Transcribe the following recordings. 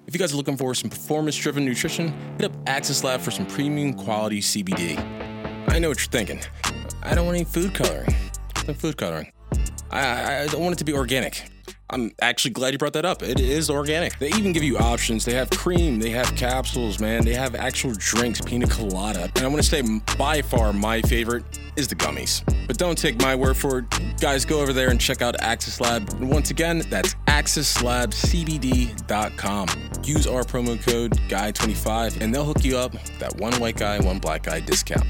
If you guys are looking for some performance-driven nutrition, hit up Axis Lab for some premium quality CBD. I know what you're thinking. I don't want any food coloring. No food coloring. I don't want it to be organic. I'm actually glad you brought that up. It is organic. They even give you options. They have cream. They have capsules, man. They have actual drinks, pina colada. And I want to say by far my favorite is the gummies. But don't take my word for it. Guys, go over there and check out Axis Lab. And once again, that's AxisLabCBD.com. Use our promo code GUY25 and they'll hook you up with that one white guy, one black guy discount.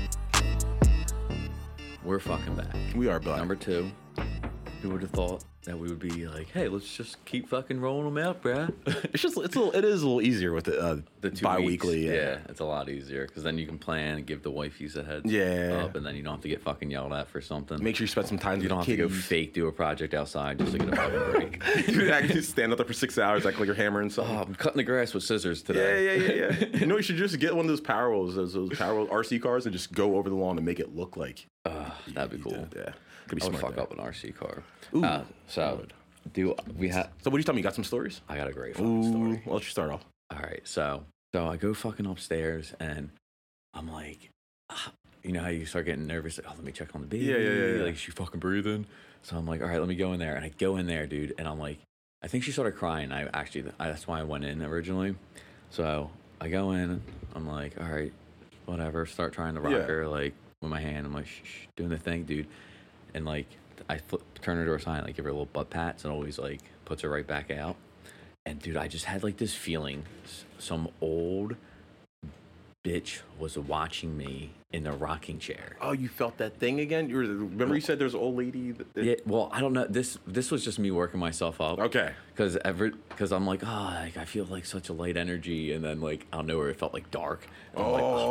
We're fucking back. We are black. Number 2. Who would have thought that we would be like, hey, let's just keep fucking rolling them out, bruh. It is a little easier with the 2 bi-weekly. weeks. Yeah, it's a lot easier because then you can plan and give the wifeys a heads up, and then you don't have to get fucking yelled at for something. Make sure you spend some time with you don't the have kiddies. to go fake do a project outside just to get a fucking break. You actually stand up there for 6 hours, act like you're hammering something. Oh, I'm cutting the grass with scissors today. Yeah. You know, you should just get one of those Power Wheels, those Power Wheel RC cars, and just go over the lawn and make it look like. That'd be cool. Yeah, could be I would smart. fuck up an RC car. Ooh, So we have? So what do you tell me? You got some stories? I got a great fucking story. Well, let you start off. All right, so I go fucking upstairs and I'm like, you know how you start getting nervous? Like, oh, let me check on the baby. Yeah. Like, is she fucking breathing? So I'm like, all right, let me go in there. And I go in there, dude, and I'm like, I think she started crying. That's why I went in originally. So I go in, I'm like, all right, whatever. Start trying to rock her, like, with my hand. I'm like, shh, doing the thing, dude. And like, I turn her to her side, like, give her a little butt pats, and always like puts her right back out. And dude, I just had like this feeling some old bitch was watching me in the rocking chair. Oh, you felt that thing again? Remember you said there's an old lady? Yeah, well, I don't know. This was just me working myself up. Okay. Because I'm like, like, I feel like such a light energy, and then like out of nowhere it felt like dark. And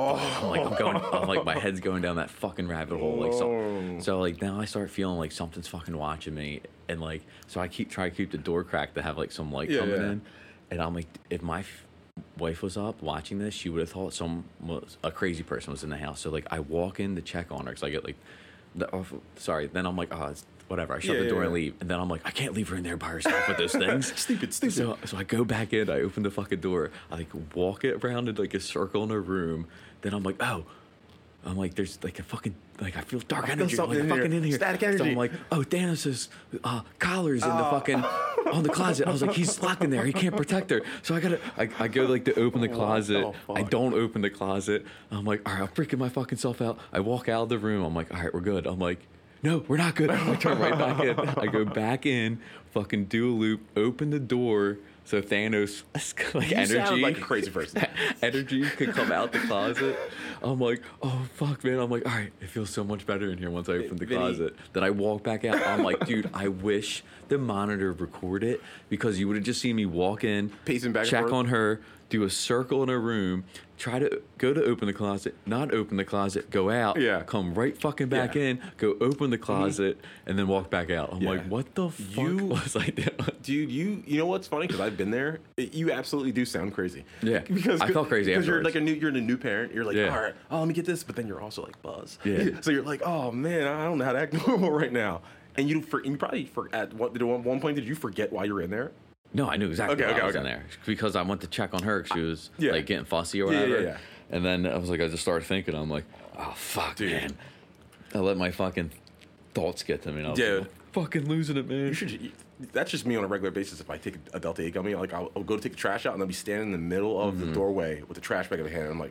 I'm like, my head's going down that fucking rabbit hole. Like, so like now I start feeling like something's fucking watching me, and like, so I try to keep the door cracked to have like some light coming in, and I'm like, if my wife was up watching this, she would have thought a crazy person was in the house. So like, I walk in to check on her because I get like, then I'm like, it's whatever. I shut the door and leave, and then I'm like, I can't leave her in there by herself with those things. Stupid. So I go back in. I open the fucking door. I like walk it around in like a circle in her room. Then I'm like, there's like a fucking, like, I feel dark energy like fucking in here. Static energy. So I'm like, Dennis's collar's in the fucking on the closet. I was like, he's locked in there. He can't protect her. So I go like to open the closet. I don't open the closet. I'm like, all right, I'm freaking my fucking self out. I walk out of the room. I'm like, all right, we're good. I'm like, no, we're not good. I turn right back in. I go back in, fucking do a loop, open the door. So Thanos, like, you sound like a crazy person. Energy could come out the closet. I'm like, oh fuck, man. I'm like, all right, it feels so much better in here once I open the closet. Then I walk back out. I'm like, dude, I wish the monitor recorded it, because you would have just seen me walk in, pacing back, check on her, do a circle in her room, try to go to open the closet, not open the closet, go out, come right fucking back in, go open the closet, and then walk back out. I'm like, what the fuck was I doing? Dude, you know what's funny? Because I've been there. You absolutely do sound crazy. Yeah, because I felt crazy because you're afterwards. like you're a new parent. You're like, all right, let me get this, but then you're also like buzz. Yeah. So you're like, oh man, I don't know how to act normal right now. And you probably at one point, did you forget why you were in there? No, I knew exactly why I was in there, because I went to check on her because she was like getting fussy or whatever. Yeah. And then I was like, I just started thinking, I'm like, oh fuck, dude. Man. I let my fucking thoughts get to me. And I was like, I'm fucking losing it, man. That's just me on a regular basis. If I take a Delta 8 gummy, like I'll go to take the trash out, and I'll be standing in the middle of the doorway with the trash bag in the hand. And I'm like,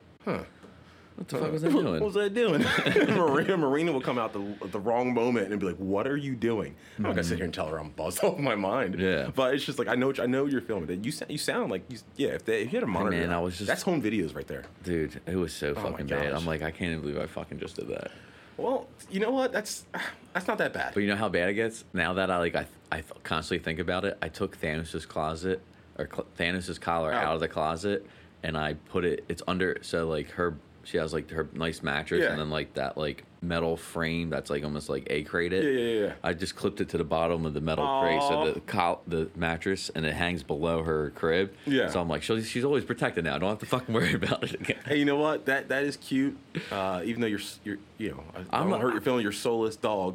what the fuck was I doing? What was I doing? Marina will come out the wrong moment and be like, "What are you doing?" I'm not gonna sit here and tell her I'm buzzed off my mind. Yeah, but it's just like I know you're filming it. You sound like if you had a monitor, man, I was just, that's home videos right there, dude. It was so fucking bad. I'm like, I can't even believe I fucking just did that. Well, you know what? That's not that bad. But you know how bad it gets now that I constantly think about it. I took Thanos's Thanos's collar out of the closet, and I put it. It's under, so like she has like her nice mattress, and then like that like metal frame that's like almost like A-crated. Yeah. I just clipped it to the bottom of the metal crate, so the mattress, and it hangs below her crib. Yeah. So I'm like, she's always protected now. I don't have to fucking worry about it again. Hey, you know what? That is cute. Even though you're I don't hurt your feeling, your soulless dog.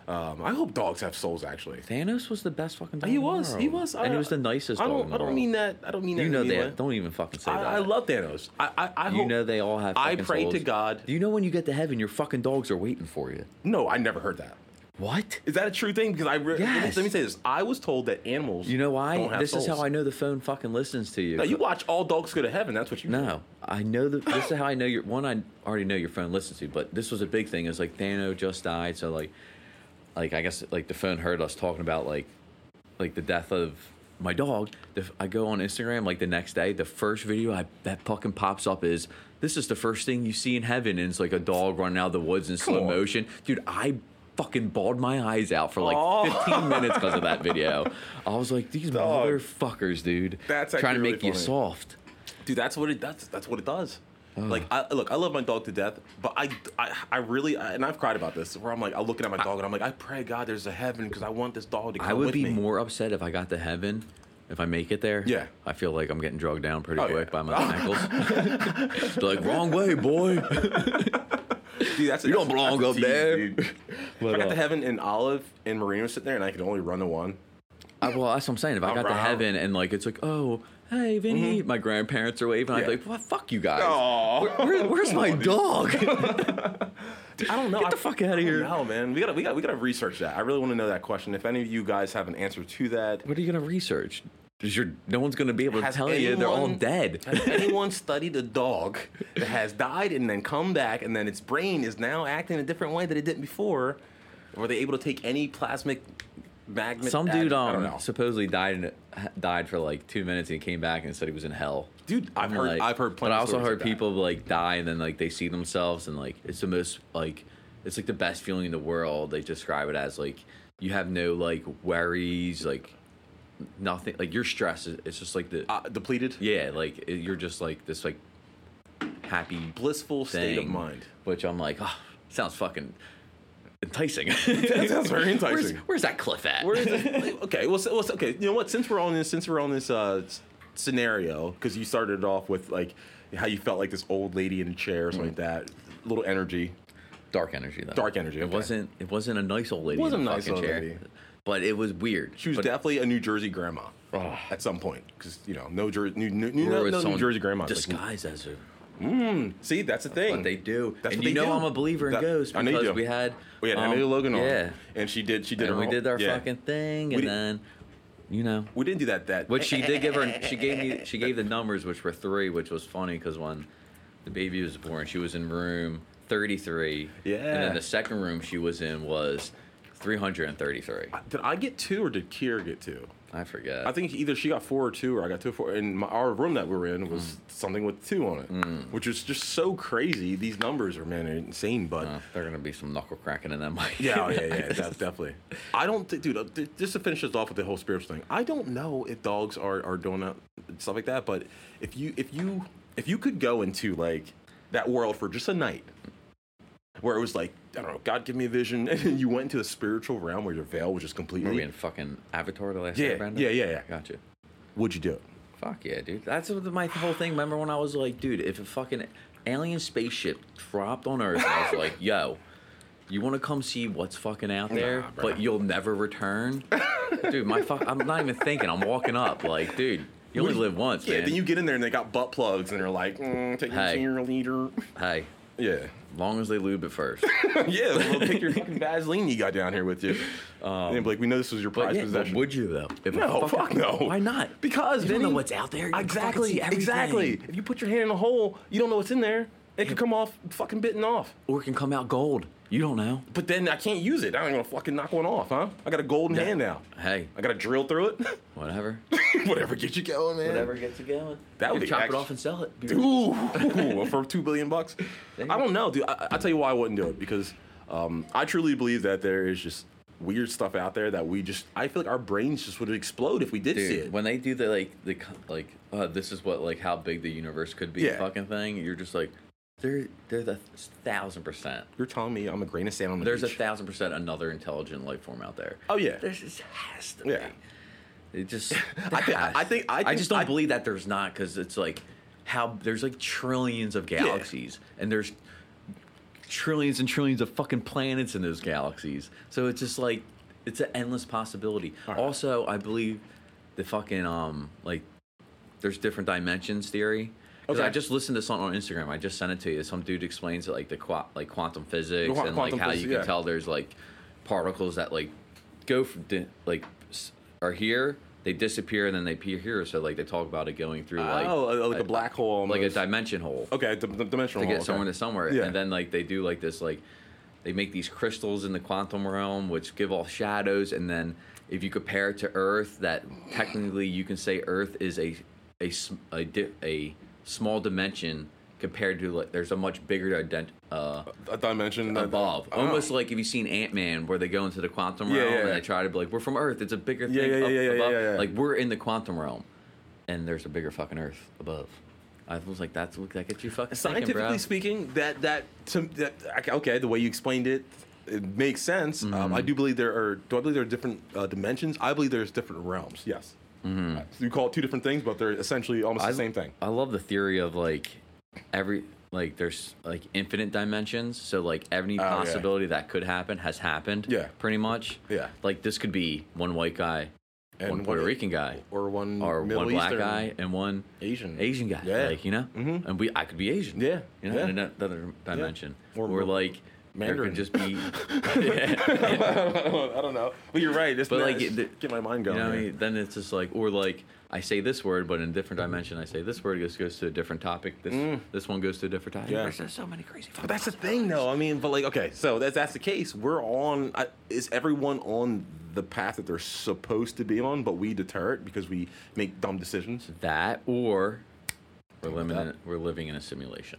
I hope dogs have souls. Actually, Thanos was the best fucking dog. he in the was. world. He was. And he was the nicest dog in the world. I don't mean that. I don't mean that. You know in any way. that. Don't even fucking say that. I love Thanos. I You hope, know they all have. I fucking pray souls. to God. Do you know when you get to heaven, your fucking dogs are waiting for you? No, I never heard that. What? Is that a true thing? Because Yes. let me say this. I was told that animals. You know why? Don't have This is souls. how I know the phone fucking listens to you. No, you watch all dogs go to heaven. That's what you. No, I know that. This is how I know your one. I already know your phone listens to, but this was a big thing. Is like Thanos just died, so like I guess like the phone heard us talking about like the death of my dog. I go on Instagram like the next day. The first video that fucking pops up is this is the first thing you see in heaven, and it's like a dog running out of the woods in slow on. motion, dude. I fucking bawled my eyes out for like 15 minutes because of that video. I was like, these Dog. motherfuckers, dude. That's trying to actually make really you funny. soft. Dude, that's what it does. That's what it does. Like, I love my dog to death, but I really, and I've cried about this, where I'm like, I'm looking at my dog and I'm like, I pray God there's a heaven because I want this dog to come I would with be me. more upset if I got to heaven. If I make it there, Yeah. I feel like I'm getting drugged down pretty Oh, quick yeah. by my ankles. They're like, wrong way, boy. Dude, that's You don't belong that's a up tease, there. dude. If I got to heaven and Olive and Marino sitting there and I could only run to one. Well, that's what I'm saying. If I got to Around. heaven and like it's like, oh, hey, Vinny, my grandparents are waving, I'd Yeah. be like, well, fuck you guys. Aw. Where's my dog? I don't know. Get the fuck outta here. No, man. We gotta research that. I really want to know that question. If any of you guys have an answer to that, What are you gonna research? Because no one's gonna be able to Has tell you. They're all anyone- dead. has anyone studied a dog that has died and then come back and then its brain is now acting a different way that it didn't before? Were they able to take any plasmic magnet? Some dude I don't know. supposedly died for like 2 minutes and he came back and said he was in hell. Dude, I've heard But plenty I of also stories heard like that. people like die and then like they see themselves and like it's the most like it's like the best feeling in the world. They describe it as like you have no like worries, like nothing, like your stress is it's just like the depleted, yeah, like you're just like this like happy blissful state of thing, mind. which I'm like, oh, sounds fucking enticing. That sounds very enticing. Where's that cliff at? Where is it? Okay, well, okay. You know what? Since we're on this scenario, because you started it off with like how you felt like this old lady in a chair or something like that, little energy. Dark energy though. Dark energy, okay. It wasn't a nice old lady. It wasn't in a a nice fucking old chair, lady. but it was weird. She was But definitely a New Jersey grandma at some point, because no New Jersey grandmas. disguised as her. See, that's the thing. But they do. That's And what you they know do. I'm a believer in That- ghosts I know you because do. we had Emily Logan on, yeah, and she did and her we whole- did our yeah. fucking thing, We and did- then you know. We didn't do that. Which she did give her. She gave the numbers, which were 3, which was funny because when the baby was born, she was in room 33. Yeah. And then the second room she was in was 333. Did I get 2 or did Kier get 2? I forget. I think either she got 4 or 2, or I got 2 or 4. And our room that we were in was something with 2 on it, which is just so crazy. These numbers are, man, insane. But They're gonna be some knuckle cracking in that mic. yeah, definitely. I don't think, dude. Just to finish this off with the whole spiritual thing, I don't know if dogs are doing that stuff like that. But if you could go into like that world for just a night, where it was like, I don't know, God give me a vision, and you went into the spiritual realm where your veil was just Were we completely. in fucking Avatar the last Yeah, Airbender? yeah. Gotcha. Would you do it? Fuck yeah, dude. That's what my whole thing. Remember when I was like, dude, if a fucking alien spaceship dropped on Earth, I was like, yo, you want to come see what's fucking out there, Nah, bro. but you'll never return? Dude, I'm not even thinking. I'm walking up. Like, dude, you only live once, Yeah. man. Then you get in there and they got butt plugs, and they're like, take me Hey. to your leader. Hey, Yeah. long as they lube it first. Yeah, well, take your fucking Vaseline you got down here with you. And they'd be like, we know this was your But prized yeah, but possession. would you though? If a No, fuck no. Why not? Because you don't Vinny- know what's out there. You can fucking Exactly, see everything. exactly. If you put your hand in a hole, you don't know what's in there. It could come off fucking bitten off. Or it can come out gold. You don't know. But then I can't use it. I'm gonna fucking knock one off, huh? I got a golden hand now. Hey, I got to drill through it. whatever. Whatever gets you going, man. Whatever gets you going. That would You be chop it actually- off and sell it. Be Ooh, for $2 billion. I you don't know, dude. I'll tell you why I wouldn't do it, because I truly believe that there is just weird stuff out there that I feel like our brains just would explode if we did see Dude, it. when they do the this is what like how big the universe could be Yeah. fucking thing, you're just like, they're the 1,000%. You're telling me I'm a grain of sand on the There's beach. 1,000% another intelligent life form out there. Oh, yeah. There just has to Yeah. be. It just. I just don't believe that there's not, because it's like how there's like trillions of galaxies and there's trillions and trillions of fucking planets in those galaxies. So it's just like it's an endless possibility. Right. Also, I believe the fucking like there's different dimensions theory. Because Okay. I just listened to something on Instagram. I just sent it to you. Some dude explains it, like the quantum physics and like Quantum how physics, you can yeah. tell there's like particles that like go from are here, they disappear, and then they appear here. So like they talk about it going through like like a black hole, like a almost. dimension hole Okay, the dimensional to get hole, somewhere okay. to somewhere. Yeah. And then like they do like this like they make these crystals in the quantum realm which give off shadows, and then if you compare it to Earth, that technically you can say Earth is a small dimension compared to like there's a much bigger a dimension above. Oh. Almost like if you've seen Ant-Man where they go into the quantum Yeah, realm yeah, and yeah. they try to be like, we're from Earth, it's a bigger thing Yeah, yeah, above. yeah. Like we're in the quantum realm and there's a bigger fucking Earth above. I was like, that gets you fucking thinking, bro. Scientifically speaking, okay, the way you explained it, it makes sense. I do believe there are. Do I believe there are different dimensions? I believe there's different realms. Yes. So you call it two different things, but they're essentially almost the same thing. I love the theory of like there's like infinite dimensions, so like every yeah. possibility that could happen has happened. Yeah. Pretty much. Yeah. Like this could be one white guy, And one Puerto Rican guy, or one or Middle one black Eastern guy and one Asian guy. Yeah. Like, you know? Mm-hmm. And I could be Asian. Yeah. You know, Yeah. in another dimension. Or Or like Mandarin. there could just be I don't know, but you're right. But like get my mind going. You know what I here. mean? Then it's just like, or like I say this word, but in a different dimension, I say this word goes to a different topic. This one goes to a different topic. Yeah. There's so many crazy. But that's the thing, though. I mean, but like, okay, so that's the case. We're on. Is everyone on the path that they're supposed to be on, but we deter it because we make dumb decisions? That or we're living in a simulation.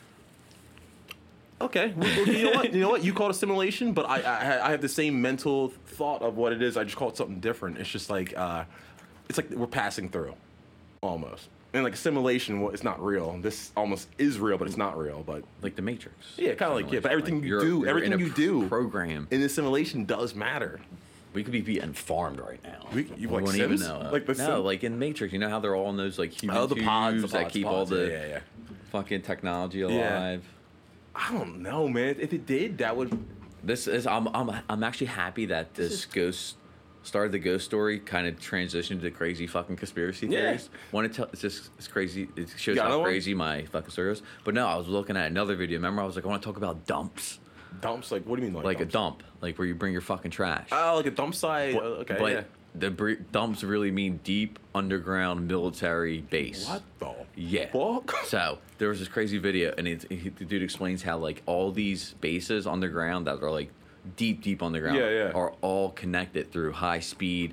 Okay, well, you know what? You know what? You call it a simulation, but I have the same mental thought of what it is. I just call it something different. It's just like it's like we're passing through, almost. And like a simulation, well, it's not real. This almost is real, but it's not real. But Like the Matrix. yeah, kind of like yeah. But everything you do, you're everything in a you do program. in this simulation does matter. We could be being farmed right now. You We like wouldn't even Sims? know. Like the no, Sims? like in Matrix, you know how they're all in those like human Oh, the pods tubes that keep all the yeah. fucking technology alive. I don't know, man. If it did, that would. This is I'm actually happy that this ghost started the ghost story kind of transitioned to crazy fucking conspiracy Yeah. theories. Want to tell it's crazy. It shows got how another one? crazy my fucking story is. But no, I was looking at another video. Remember, I was like, I want to talk about dumps, Dumps? Like, what do you mean? like dumps? a dump, like where you bring your fucking trash. Oh, like a dump site? But, Okay, but yeah. the dumps really mean deep underground military base. What the Yeah. fuck? So there was this crazy video, and the dude explains how like all these bases underground that are like deep underground Yeah, yeah. are all connected through high speed,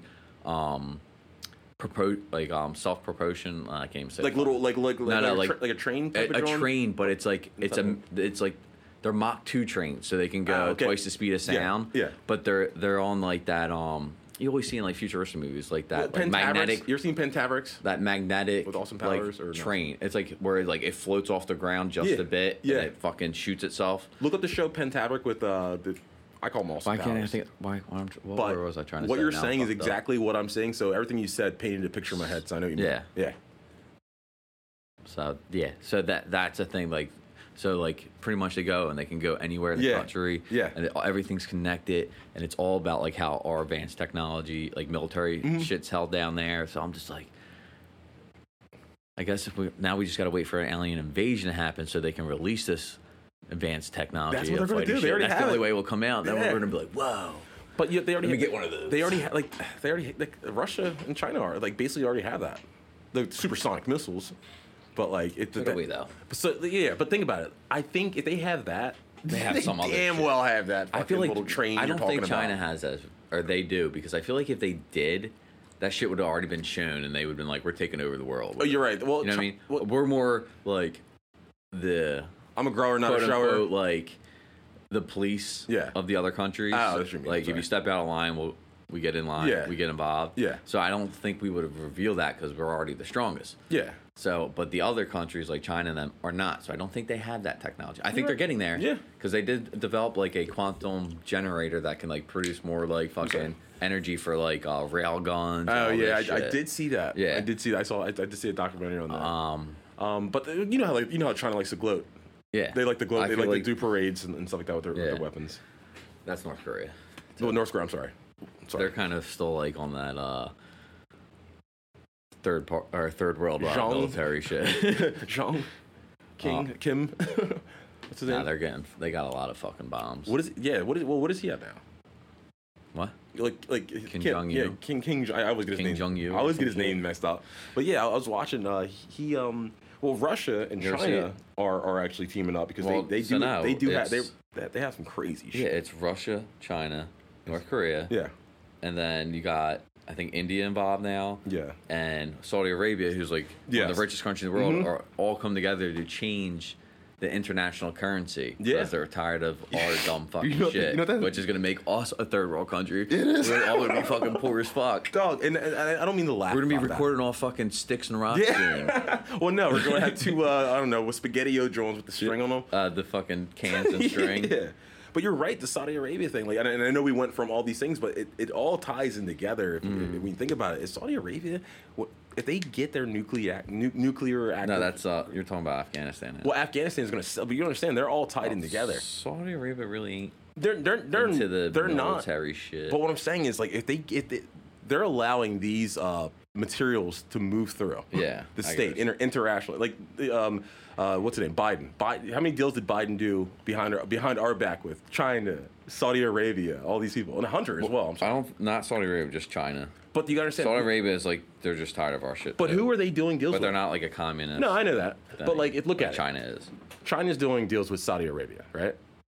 self propulsion. I can't even say Like the little, like like a train type a of drone? train, but it's like it's like they're Mach 2 trains, so they can go okay. twice the speed of sound. Yeah. But they're on like that. You always see in like futuristic movies like that, like Pentaverix? magnetic. You ever seen Pentaverix? That magnetic With Austin like, Powers or no? train. It's like where like it floats off the ground just Yeah, a bit, yeah. and it fucking shoots itself. Look up the show Pentaverix with I call them Austin Why Powers. can't I think? What But was I trying to say? what you're Now I'm saying is fucked up. exactly what I'm saying. So everything you said painted a picture in my head. So I know what you mean. Yeah. Yeah. So yeah, so that's a thing. Like, so like pretty much they go and they can go anywhere in the Yeah, country. yeah. And everything's connected, and it's all about like how our advanced technology, like military Mm-hmm. shit's held down there. So I'm just like, I guess if we just got to wait for an alien invasion to happen so they can release this advanced technology. That's what they're of gonna fighting do. They shit. already That's the have only it. way it will come out. Then Yeah. we're gonna be like, whoa. But yeah, they already Let me get one of those. They already Russia and China are like basically already have that. The supersonic missiles. But like So do we though. So yeah, but think about it. I think if they have that, They have some other damn shit. well have that. I feel like little train. I you're don't think talking China about. has that, or they do, because I feel like if they did, that shit would have already been shown, and they would have been like, "We're taking over the world." Oh, you're right. Well, You know what I mean? well, We're more like the I'm a grower, not quote a shower. unquote like the police Yeah. of the other countries. Oh, that's what you mean, Like if sorry. you step out of line, we get in line. Yeah. We get involved. Yeah. So I don't think we would have revealed that because we're already the strongest. Yeah. So, but the other countries like China and them are not. So I don't think they have that technology. I think they're getting there. Yeah. Because they did develop like a quantum generator that can like produce more like fucking energy for like rail guns. And Oh all yeah, this I shit. did see that. Yeah. I did see that. I did see a documentary on that. But you know how China likes to gloat. Yeah. They like to glow. I They feel like to do parades and stuff like that with their Yeah. weapons. That's North Korea. No, North Korea. I'm sorry. They're kind of still like on that third world Zhong. military shit. Zhong, Kim. What's his Nah, name? they got a lot of fucking bombs. What is? Yeah. What is he at now? What? Like Kim Jong-un? Yeah, King. I always get his Kim name. Jong-un I always or get his some name shit. messed up. But yeah, I was watching. Well, Russia and You ever see China it? are actually teaming up because Well, they so do now they do have it's- they have some crazy Yeah, shit. it's Russia, China, North Korea, Yeah. and then you got I think India involved now. Yeah. And Saudi Arabia, who's like one of Yes. the richest countries in the world, are all come together to change the international currency. Yeah. Because they're tired of our dumb fucking shit. you know that- which is going to make us a third world country. It is. We're all going to be fucking poor as fuck. Dog, and I don't mean to laugh. We're going to be about that. recording all fucking sticks and rocks Yeah. Well, no, we're going to have two, I don't know, with spaghetti-o drones with the string on them. soon. The fucking cans and string. Yeah. But you're right, the Saudi Arabia thing. Like, and I know we went from all these things, but it all ties in together. If when you think about it, is Saudi Arabia, if they get their nuclear active? No, that's you're talking about Afghanistan. Now. Well, Afghanistan is going to sell, but you understand they're all tied in together. Saudi Arabia really ain't They're into the they're not. military shit. But what I'm saying is, like, if they're allowing these materials to move through. Yeah, The I state guess. internationally, like what's his name? Biden. How many deals did Biden do behind our back with China, Saudi Arabia, all these people, and Hunter as well? I'm I sorry. don't, not Saudi Arabia, just China. But you gotta understand. Saudi Arabia is like they're just tired of our shit. But too. who are they doing deals But with? they're not like a communist. No, I know that. But like, look at China it. is China's doing deals with Saudi Arabia, right?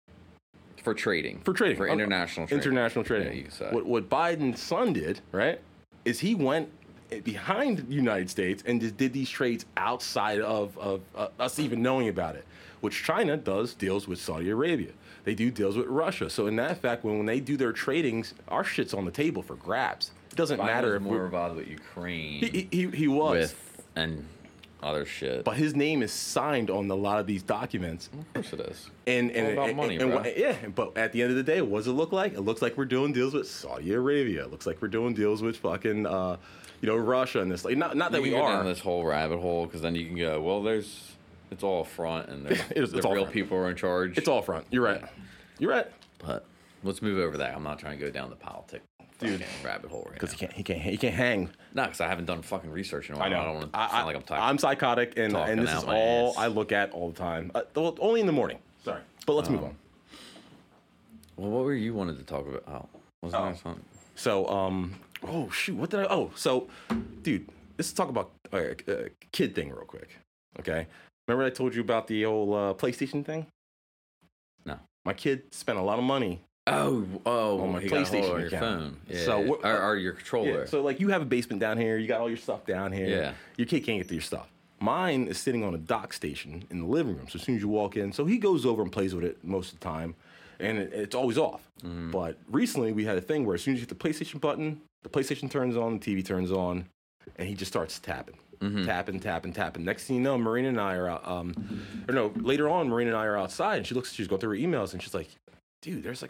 for trading. For trading, For international trading. International trading. Yeah, you can say. What Biden's son did, right, is he went behind the United States and just did these trades outside of us even knowing about it. Which China does deals with Saudi Arabia. They do deals with Russia. So in that fact, when they do their tradings, our shit's on the table for grabs. It doesn't Biden matter was if more we're, involved with Ukraine he was. with and other shit. But his name is signed on a lot of these documents. Of course it is. And All about money, and bro. yeah, but at the end of the day, what does it look like? It looks like we're doing deals with Saudi Arabia. It looks like we're doing deals with fucking, Russia and this. Like, not that You we can go are. down this whole rabbit hole because then you can go, well, it's all front and It's the all real front. people are in charge. It's all front. You're right. You're right. But let's move over that. I'm not trying to go down the politic rabbit hole right now. Because he can't hang. No, because I haven't done fucking research in a while. I don't want to sound like I'm talking. I'm psychotic, and talking this is out my all ass. I look at all the time. Well, only in the morning. Sorry, but let's move on. Well, what were you wanted to talk about? Oh, wasn't there something? So, oh shoot, what did I? Oh, so, dude, let's talk about a kid thing real quick. Okay, remember I told you about the old PlayStation thing? No. My kid spent a lot of money. On my he got a hold PlayStation on your account. phone. Yeah. So what- or your controller. Yeah, so like you have a basement down here, you got all your stuff down here. Yeah. Your kid can't get to your stuff. Mine is sitting on a dock station in the living room. So as soon as you walk in, so he goes over and plays with it most of the time, and it's always off. Mm-hmm. But recently we had a thing where as soon as you hit the PlayStation button, the PlayStation turns on, the TV turns on, and he just starts tapping. Mm-hmm. Tapping. Next thing you know, Marina and I are out. Later on, Marina and I are outside, and she's going through her emails, and she's like, dude, there's like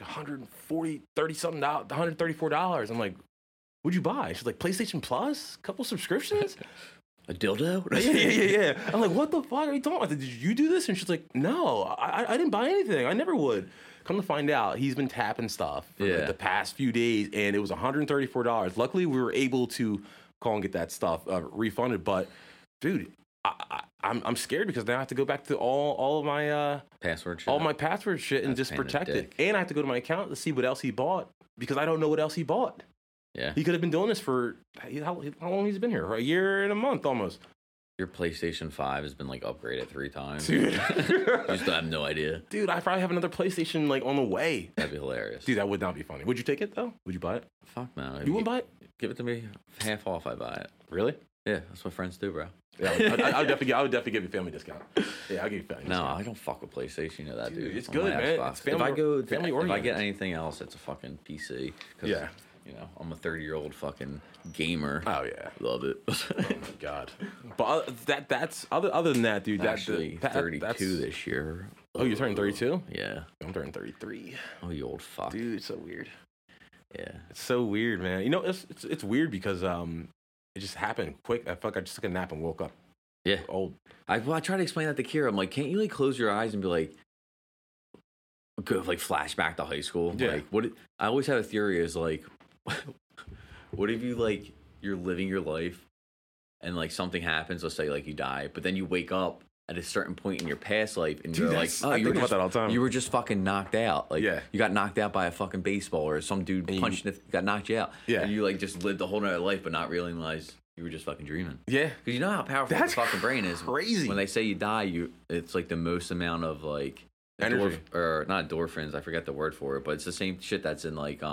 $134. I'm like, what'd you buy? She's like, PlayStation Plus? Couple subscriptions? A dildo? yeah. I'm like, what the fuck are you talking about? Did you do this? And she's like, no, I didn't buy anything. I never would. Come to find out, he's been tapping stuff for like the past few days, and it was $134. Luckily, we were able to call and get that stuff refunded. But, dude, I'm scared because now I have to go back to all of my Password shit. all my password shit and That's just a pain in the protect it. dick. And I have to go to my account to see what else he bought because I don't know what else he bought. Yeah. He could have been doing this for how long he's been here? For a year and a month almost. Your PlayStation 5 has been like upgraded 3 times. Dude. You still have no idea. Dude, I probably have another PlayStation like on the way. That'd be hilarious. Dude, that would not be funny. Would you take it though? Would you buy it? Fuck no. You wouldn't buy it? Give it to me half off. I buy it. Really? Yeah, that's what friends do, bro. Yeah, I would definitely give you a family discount. Yeah, I'll give you a family No, discount. I don't fuck with PlayStation. You know that, Dude, dude. it's On my good, man. Xbox. It's family- if family I oriented. get anything else, it's a fucking PC. 'Cause, Yeah. You know, I'm a 30-year-old fucking gamer. Oh yeah. Love it. Oh my god. But that's other than that, dude. Actually, 32 that's, this year. Oh, you're turning 32? Yeah. I'm turning 33. Oh, you old fuck. Dude, it's so weird. Yeah. It's so weird, man. You know, it's weird because it just happened quick. I felt like I just took a nap and woke up. Yeah. Old. I try to explain that to Kira. I'm like, can't you like close your eyes and be like, go like flashback to high school? Yeah. Like, what? I always have a theory is like, what if you like you're living your life, and like something happens, let's say like you die, but then you wake up at a certain point in your past life, and you're like, oh, I think about that all the time. You were just fucking knocked out. Like, Yeah. you got knocked out by a fucking baseball, or some dude punched got knocked you out. Yeah. And you like just lived a whole nother life, but not realize you were just fucking dreaming. Yeah. Because you know how powerful That's the fucking brain is. crazy. When they say you die, it's like the most amount of like Energy. or not endorphins. I forget the word for it, but it's the same shit that's in like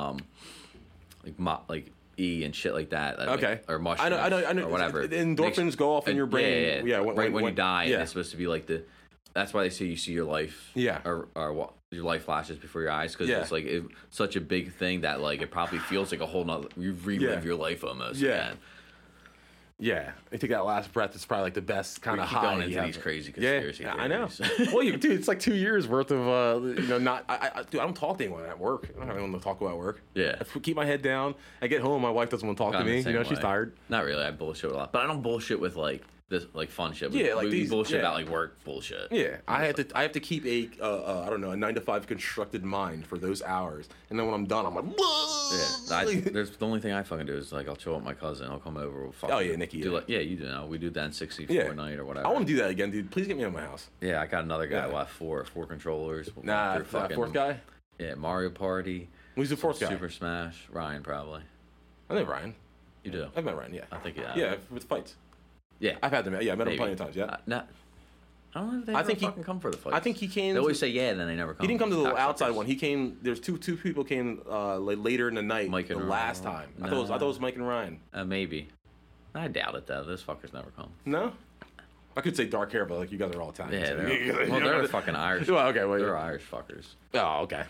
E and shit like that. Okay. Like, or mushrooms. I know. Or whatever. Endorphins go off in your brain. Yeah. When you die, Yeah. it's supposed to be like the. That's why they say you see your life. Yeah. Or what? Your life flashes before your eyes because Yeah. it's like such a big thing that like it probably feels like a whole nother. You relive your life almost. Yeah. Again. Yeah, you take that last breath. It's probably like the best kind We of keep high. going into you these have. crazy Yeah, conspiracy I know. theories. Well, dude, it's like 2 years worth of not. Dude, I don't talk to anyone at work. I don't have anyone to talk about work. Yeah. I keep my head down. I get home. My wife doesn't want to talk to I'm the me. same She's way. tired. Not really. I bullshit a lot, but I don't bullshit with like this like fun shit. Yeah, like we these- bullshit yeah. about like work bullshit. Yeah, I have to keep a I don't know, a 9 to 5 constructed mind for those hours, and then when I'm done, I'm like, Yeah, there's the only thing I fucking do is like I'll chill with my cousin. I'll come over. We'll fucking Oh, yeah, Nikki, Do yeah. like, yeah, you do know. We do that in 64 yeah. night or whatever. I want to do that again, dude. Please get me out of my house. Yeah, I got another guy. Yeah. We'll have four controllers. We'll Nah, go through that fourth guy. Yeah, Mario Party. Who's the fourth guy? Super Smash. Ryan probably. I know Ryan. You do. I've met Ryan. Yeah. I think Yeah, with fights. Yeah. I've had them. Yeah, I met him Maybe. plenty of times. Yeah. I don't know if they I ever think he- fucking come for the fight. I think he came. They always say yeah, and then they never come. He didn't come to the Cocksuckers. outside one. He came. There's two people came later in the night. Mike the and last Ryan. time. I thought it was Mike and Ryan. Maybe. I doubt it though. Those fuckers never come. No. I could say dark hair, but like you guys are all Italian. Yeah, so they're, you well, know, they're fucking Irish. Well, okay, well, They're yeah. Irish fuckers. Oh, okay.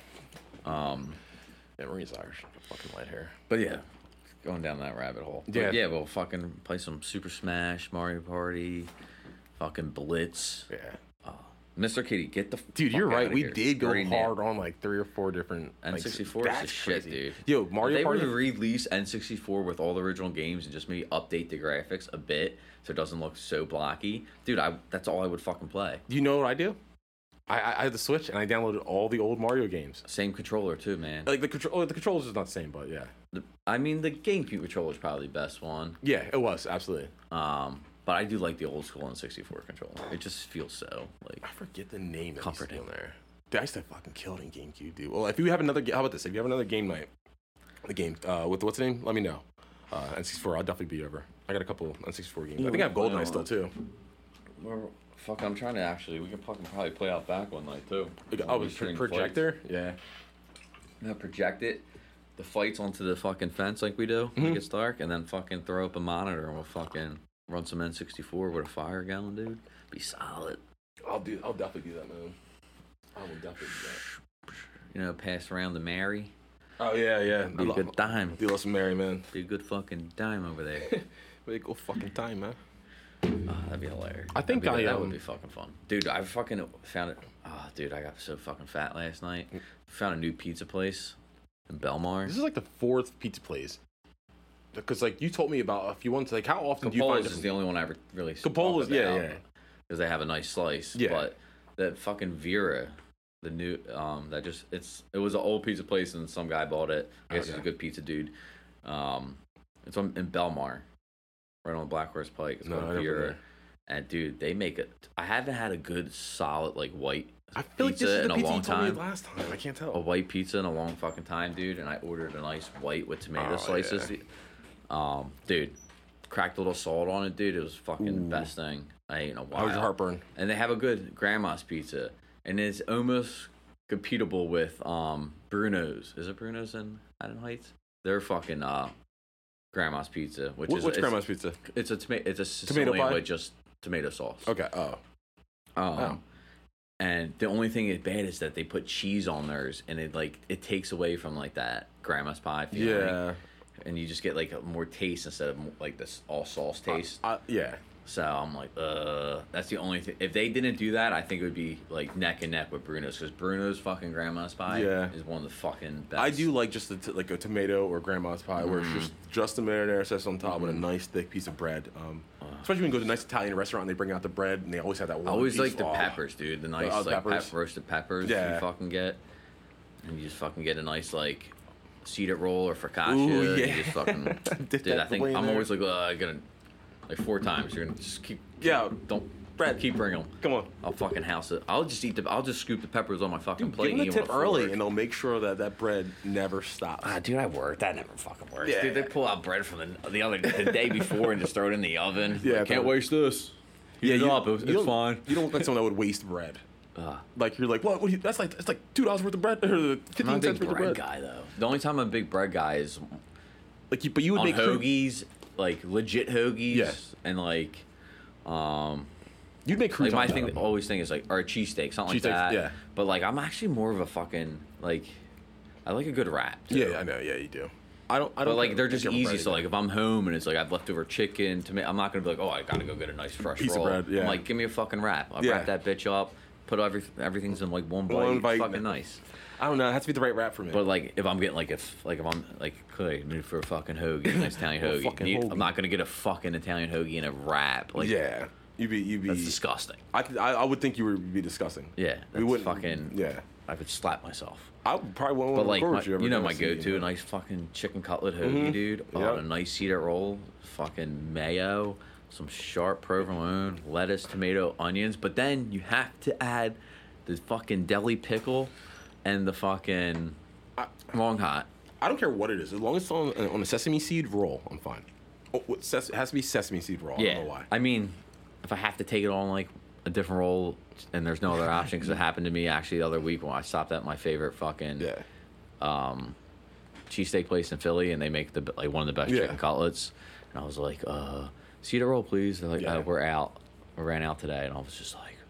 Yeah, Marie's Irish. Fucking light hair. But yeah, going down that rabbit hole. But Yeah. yeah, we'll fucking play some Super Smash, Mario Party, fucking Blitz. Yeah. Mr. Kitty, get the Dude, fuck you're right. outta We here. did go Already hard on like 3 or 4 different. Like, N64 is the that's shit, crazy. dude. Yo, If Mario they were Party. to release N64 with all the original games and just maybe update the graphics a bit so it doesn't look so blocky, dude, that's all I would fucking play. Do you know what I do? I had the Switch and I downloaded all the old Mario games. Same controller too, man. Like the controls is not the same, but yeah. I mean, the GameCube controller is probably the best one. Yeah, it was absolutely. But I do like the old school N64 controller. It just feels so like I forget the name that comforting. in there. Dude, I used to fucking kill it in GameCube, dude. Well, if you have another, how about this? If you have another game night, the game with what's the name? Let me know. N64, I'll definitely be over. I got a couple N64 games. I think I have GoldenEye still too. Well, fuck, I'm trying to actually. We can fucking probably play out back one night too. Oh, with projector? Yeah. Yeah, project it. The fights onto the fucking fence like we do when it gets dark, and then fucking throw up a monitor and we'll fucking run some N64 with a fire gallon, dude. Be solid. I'll definitely do that, man. I will definitely do that. You know, pass around the Mary. Oh yeah, yeah. Be a good time. Do love some Mary, man. Be a good fucking dime over there. Way to go fucking time, man. Oh, that'd be hilarious. I think that would be fucking fun. Dude, I fucking found it. Oh, dude, I got so fucking fat last night. Found a new pizza place in Belmar. This is like the 4th pizza place. Because like you told me about if you want to like how often do you find Capola's is the only one I ever really Capola's, yeah. Because they have a nice slice. Yeah. But the fucking Vera, the new that just it was an old pizza place and some guy bought it. I guess he's a good pizza dude. It's in Belmar, right on Black Horse Pike. It's called Vera. And dude, they make it. I haven't had a good solid like white I feel like this pizza is in the a pizza long you told me time. last time. I can't A tell. white pizza in a long fucking time, dude. And I ordered a nice white with tomato slices. yeah. Dude, cracked a little salt on it, dude. It was fucking best thing I ate in a while. How was your heartburn? And they have a good grandma's pizza, and it's almost compatible with Bruno's. Is it Bruno's in Haddon Heights? They're fucking grandma's pizza, which is what's grandma's pizza? It's a tomato Tomato Sicilian pie? with just tomato sauce. Okay. Oh. And the only thing that's bad is that they put cheese on theirs, and it takes away from like that grandma's pie feeling. Yeah. And you just get like a more taste instead of like this all sauce taste. Yeah. So I'm like, that's the only thing. If they didn't do that, I think it would be like neck and neck with Bruno's, because Bruno's fucking grandma's pie is one of the fucking best. I do like just like a tomato or grandma's pie where it's just the marinara sauce on top with a nice thick piece of bread. Especially when you go to a nice Italian restaurant and they bring out the bread and they always have that one. I always piece. like the peppers, dude. The nice peppers. roasted peppers Yeah. you fucking get. And you just fucking get a nice like seeded roll or focaccia. Ooh, and yeah. you just fucking Dip dude, I that think way in I'm there. always like I gotta like 4 times. You're gonna just keep don't bread. keep bringing them. Come on. I'll fucking house it. I'll just scoop the peppers on my fucking Give plate. them and the eat 'em tip on the early fork. and they'll make sure that that bread never stops. Dude, I work. That never fucking works. Yeah. Dude, they pull out bread from the day before and just throw it in the oven. Yeah, Like, can't waste this. Yeah, Heat it up. you It's don't- fine. You don't look like someone that would waste bread. Like you're like, what? That's like $2 worth of bread or I'm 15 not a cents big worth of bread bread. guy though. The only time I'm a big bread guy is Like, but you would on make hoagies, like legit hoagies, Yeah. and like You'd make my croutons. thing, out of them. always thing is like or a cheesesteak, something like Cheesesteaks, that. yeah. But like I'm actually more of a fucking like I like a good wrap. Too. Yeah, I know. Yeah, you do. I don't. But like care. they're just I don't care easy. about So bread like if I'm home and it's like I've leftover chicken, I'm not gonna be like, oh, I gotta go get a nice fresh Piece of roll. bread, yeah. I'm like, give me a fucking wrap. I'll Yeah. wrap that bitch up. Put everything's in like one bite. One bite. Fucking nice. I don't know. It has to be the right wrap for me. But like if I'm getting like if I'm like could I need for a fucking hoagie, a nice Italian Well, hoagie. fucking hoagie. I'm not gonna get a fucking Italian hoagie in a wrap. Like yeah, you'd be. that's disgusting. I would think you would be disgusting. Yeah, we that's wouldn't. fucking. Yeah, I would slap myself. I probably wouldn't But want like to my, record you. you know ever my see, go-to, a nice fucking chicken cutlet hoagie, dude. Oh, Yep. a nice cedar roll, fucking mayo, some sharp provolone, lettuce, tomato, onions. But then you have to add the fucking deli pickle and the fucking long hot. I don't care what it is, as long as it's on a sesame seed roll, I'm fine. Oh, it has to be sesame seed roll. I Yeah, don't know why. I mean, if I have to take it on like a different roll and there's no other option, because it happened to me actually the other week when I stopped at my favorite fucking cheesesteak place in Philly, and they make like one of the best Yeah. chicken cutlets, and I was like, cedar roll, please. They're like, Yeah. we're out. We ran out today, and I was just like,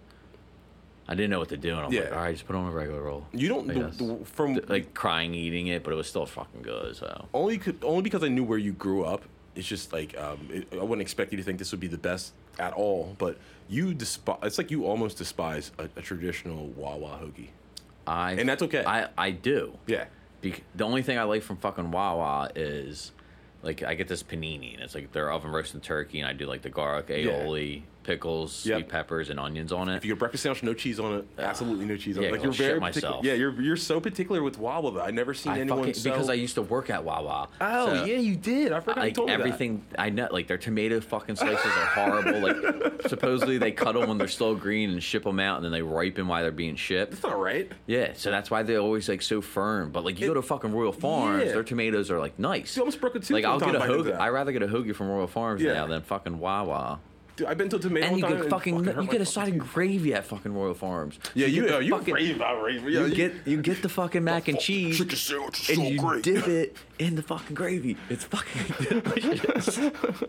I didn't know what to do, and I'm like, Yeah. all right, just put on a regular roll. You don't I guess. from like crying eating it, but it was still fucking good. So only because I knew where you grew up. It's just like I wouldn't expect you to think this would be the best at all, but you despise. It's like you almost despise a traditional Wawa hoagie. And that's okay. I do. Yeah. The only thing I like from fucking Wawa is, like, I get this panini, and it's like their oven roasted turkey, and I do like the garlic, aioli, pickles, Yep. sweet peppers, and onions on it. If you get breakfast sandwich, no cheese on it. Absolutely no cheese on yeah, it. Like I'll you're very shit particular. myself. Yeah, you're so particular with Wawa. Though I never seen anyone so. Because I used to work at Wawa. Oh so, yeah, you did. I forgot you like told me everything, I know, like their tomato fucking slices are horrible. Like supposedly they cut them when they're still green and ship them out, and then they ripen while they're being shipped. that. That's not right. Yeah, so that's why they're always like so firm. But like you go to fucking Royal Farms, Yeah. their tomatoes are like nice. You almost broke a tooth Like one I'll time get a biting into hoagie. that. I'd rather get a hoagie from Royal Farms Yeah. now than fucking Wawa. Dude, I've been to a tomato And you one time get fucking hurt you my get a fucking side of teeth. gravy at fucking Royal Farms. Yeah, So you get the fucking rave about rave. Yeah, you get the fucking mac and cheese, chicken sandwich is and so you great. dip it in the fucking gravy. It's fucking delicious.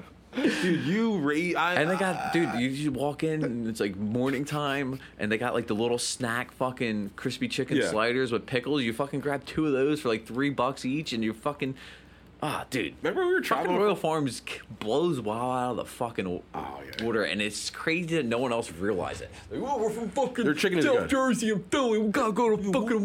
Dude, you rave. And they got, dude, you just walk in and it's like morning time, and they got like the little snack fucking crispy chicken Yeah. sliders with pickles. You fucking grab 2 of those for like $3 each, and you fucking, dude. Remember we were Fucking traveling? Royal Farms blows WoW out of the fucking yeah. water, and it's crazy that no one else realizes it. Like, oh, we're from fucking Their chicken is South good. Jersey and Philly. We gotta go to fucking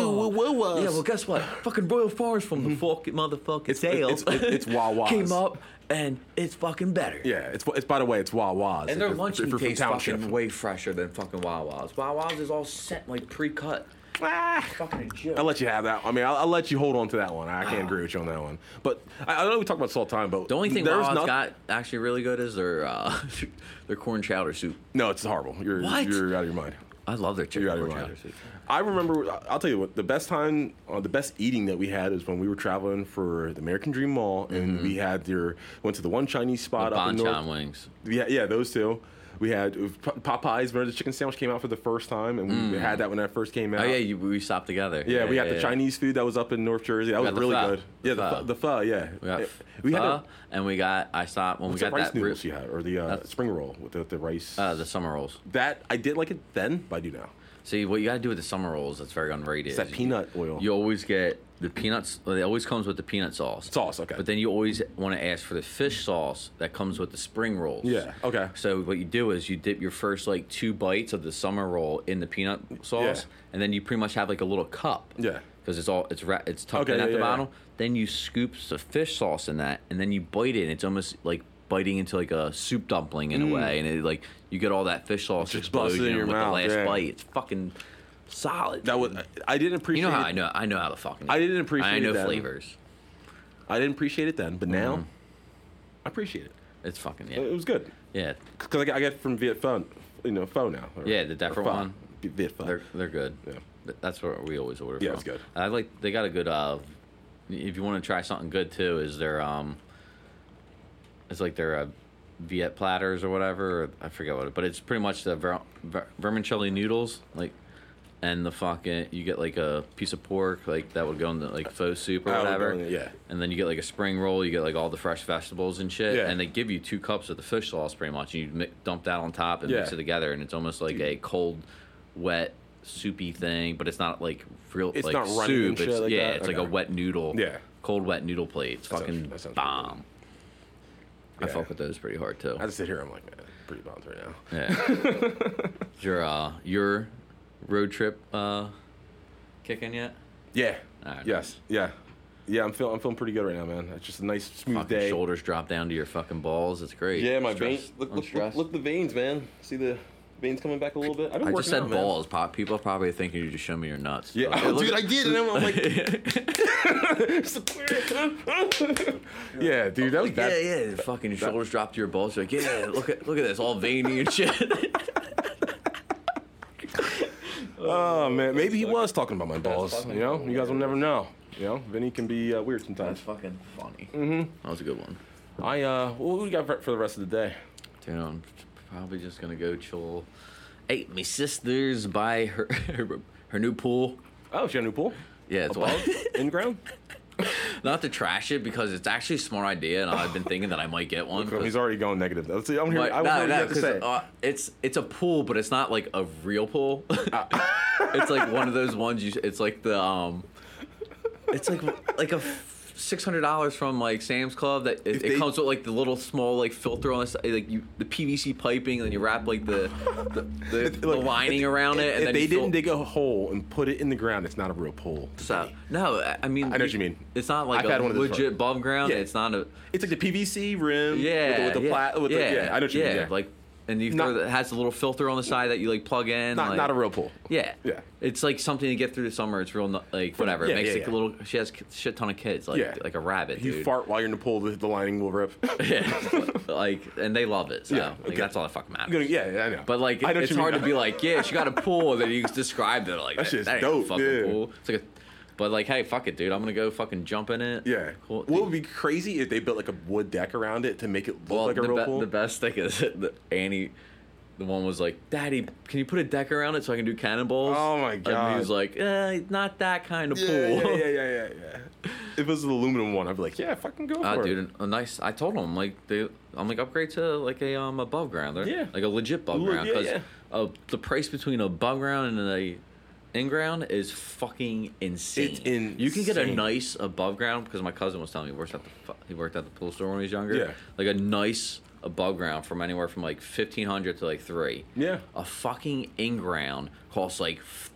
Wawa. Yeah, well, guess what? Fucking Royal Farms from the fucking motherfucking sale. it's Wawa's. Came up, and it's fucking better. Yeah, it's by the way, it's Wawa's. And their If- lunch if you're meat from tastes Township. fucking way fresher than fucking Wawa's. Wawa's is all set, like pre-cut. Fucking a joke. I'll let you have that. I mean, I'll let you hold on to that one. I can't agree with you on that one. But I know we talk about salt time, but The only thing there's Wawa's not- got actually really good is their their corn chowder soup. No, it's horrible. You're What? you're out of your mind. I love their chicken You're out of corn your chowder mind. soup. I remember. I'll tell you what. The best time, the best eating that we had is when we were traveling for the American Dream Mall, and we had went to the one Chinese spot up in North. Bonchon wings. Yeah, those two. We had Popeyes. Remember the chicken sandwich came out for the first time, and we had that when that first came out. Oh yeah, we stopped together. Yeah, we got the yeah. Chinese food that was up in North Jersey. That was got the really pho. good. Yeah, Pho. the pho. Yeah, We got we had pho, and we got. I stopped when we what's the got rice that noodles you had, or the That's- spring roll with the rice. the summer rolls. That I did like it then, but I do now. See, what you got to do with the summer rolls that's very underrated. It's that is peanut oil. You always get the peanuts. It always comes with the peanut sauce. Sauce, okay. But then you always want to ask for the fish sauce that comes with the spring rolls. Yeah, okay. So what you do is you dip your first like 2 bites of the summer roll in the peanut sauce, Yeah. and then you pretty much have like a little cup. Yeah. Because it's tucked Okay, in at yeah, the yeah, bottom. yeah. Then you scoop the fish sauce in that, and then you bite it, and it's almost like biting into like a soup dumpling in a way, and it like you get all that fish sauce Just busted explosion in your with mouth, the last yeah. bite. It's fucking solid. That was dude. I didn't appreciate. You know how I know how to fucking. I didn't appreciate I know it then. flavors. I didn't appreciate it then, but now I appreciate it. It's fucking It was good yeah. because I get it from Viet Pho, Pho now. Yeah, the different Pho. one. Viet Pho. They're good. Yeah. That's what we always order. Yeah, from. it's good. I like they got a good. If you want to try something good too, is their it's like their Viet platters or whatever. Or I forget what, but it's pretty much the vermicelli noodles, like, and the fucking you get like a piece of pork like that would go in the like faux soup or That would whatever. go in the- yeah. And then you get like a spring roll. You get like all the fresh vegetables and shit. Yeah. And they give you 2 cups of the fish sauce pretty much. And you dump that on top and mix Yeah. it together, and it's almost like a cold, wet, soupy thing, but it's not like real It's like not running and soup. shit It's, like yeah, that? it's like a Okay. wet noodle. Yeah. Cold wet noodle plate. It's That sounds- fucking that sounds bomb. I Yeah. fuck with those pretty hard too. I just sit here. I'm like, man, pretty bummed right now. Yeah. your road trip kicking yet? Yeah. Alright. Yes. Yeah. Yeah. I'm feeling pretty good right now, man. It's just a nice smooth Fucking day. shoulders drop down to your fucking balls. It's great. Yeah, my Stress. veins. Look, Unstressed. look the veins, man. See the veins coming back a little bit. I've been I working just said out, man. balls. People probably thinking you just show me your nuts. Yeah, Like, oh, look dude, at- I did, and I'm like, yeah, dude, that was Yeah, bad. yeah. Fucking your shoulders drop to your balls. You're like, yeah, look at this, all veiny and shit. Oh man, maybe he was talking about my balls. fucking You know, cool, you guys will never know. You know, Vinny can be weird sometimes. fucking funny. Mm-hmm. That was a good one. What do we got for the rest of the day? Dude, I'm probably just gonna go chill. Hey, my sister's by her new pool. Oh, she got a new pool. Yeah, it's Above, in ground. not to trash it because it's actually a smart idea, and I've been thinking that I might get one. He's already going negative. Let's see. I'm here. But, I was no, to say. it's a pool, but it's not like a real pool. It's like one of those ones it's like the it's like a $600 from like Sam's Club that it comes with like the little small like filter on the side, like the PVC piping, and then you wrap like the lining around it, and if then they you didn't dig a hole and put it in the ground, it's not a real pool. So, no, I mean I know what you mean. It's not like I've had a one of those legit above ground. Yeah. It's not a It's like the PVC rim. yeah With the I know what you mean. Yeah. like. And you Not- it has a little filter on the side that you like plug in. not like, not a real pool. Yeah. Yeah. It's like something to get through the summer. It's real, like, whatever. Yeah, It makes yeah, like yeah. a little, she has a shit ton of kids, like, Yeah. like a rabbit, If you dude. fart while you're in the pool, the lining will rip. Yeah. Like, and they love it. So, Yeah, like, okay. that's all that fucking matters. Yeah, I know. But, like, I know what it's you hard mean. to be like, yeah, she got a pool, and then you describe it like, That shit's ain't dope, a fucking yeah. pool. It's like but, like, hey, fuck it, dude. I'm gonna go fucking jump in it. Yeah. Cool. What would be crazy if they built like a wood deck around it to make it look like a real pool? The best thing is that Annie, the one was like, Daddy, can you put a deck around it so I can do cannonballs? Oh my And God. he was like, not that kind of yeah, pool. yeah. If it was an aluminum one, I'd be like, yeah, fucking go for it. Dude, a nice. I told him I'm like upgrade to like a above ground. Yeah. Like a legit above ground Yeah, because the price between a above ground and a in ground is fucking insane. It's You can get a insane. nice above ground because my cousin was telling me he worked at the pool store when he was younger. Yeah. Like a nice above ground from anywhere from like 1,500 to like $3,000. Yeah. A fucking in ground costs like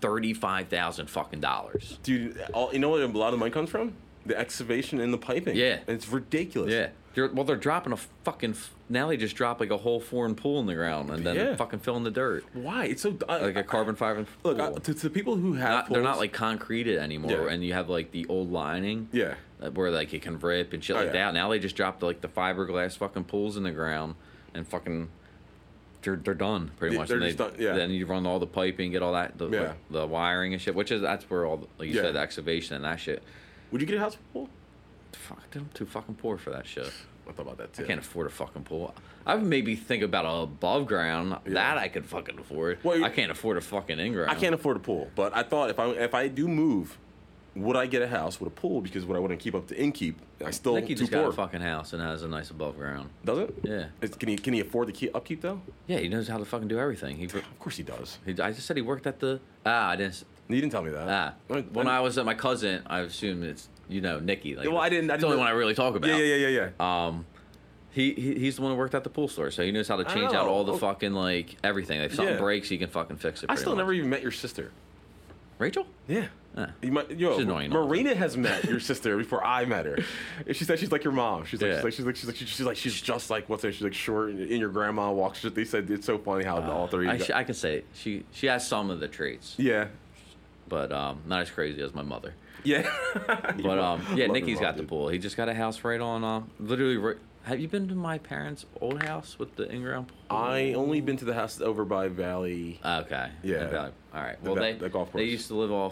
$35,000 fucking dollars. Dude, you know what a lot of money comes from? The excavation and the piping. Yeah. It's ridiculous. Yeah. They're dropping a fucking. Now they just drop like a whole foreign pool in the ground and then Yeah. they're fucking filling the dirt. Why? It's so... Like a carbon fiber pool. Look, to people who have They're not pools- like concreted anymore, Yeah. and you have like the old lining. Yeah. Where like it can rip and shit Oh, like yeah. that. Now they just dropped like the fiberglass fucking pools in the ground and fucking. They're done pretty much. They're And just done, yeah. Then you run all the piping, get all that, Yeah. the wiring and shit, that's where all, like you Yeah. said, the excavation and that shit. Would you get a house pool? Fuck, dude, I'm too fucking poor for that shit. I thought about that too. I can't afford a fucking pool. I would maybe think about a above ground that I could fucking afford. Well, I can't afford a fucking in ground. I can't afford a pool, but I thought if I do move, would I get a house with a pool? Because when I wouldn't keep up the inkeep, I still I think he too just got poor. a fucking house and has a nice above ground. Does it? Yeah. Can he afford the upkeep though? Yeah, he knows how to fucking do everything. Of course he does. I just said he worked at the. I didn't. You didn't tell me that. When I was at my cousin, I assumed it's Nikki. Like, Well, I didn't It's the only know- one I really talk about. Yeah. He's the one who worked at the pool store, so he knows how to change out all the Oh. fucking like everything. If something Yeah. breaks, he can fucking fix it. I pretty still much. never even met your sister. Rachel? Yeah. Eh. Yo, She's annoying. Marina has met your sister before I met her. And she said she's like your mom. She's like, Yeah. she's just like, what's her? She's like short and your grandma walks. They said it's so funny how all three. I can say it. She has some of the traits, Yeah. but not as crazy as my mother. Yeah. But Love your Nikki's mom, got the dude. pool. He just got a house right on. Literally, have you been to my parents' old house with the in-ground pool? I only been to the house over by Valley. Okay. Yeah. All right. Well, the golf course. they used to live off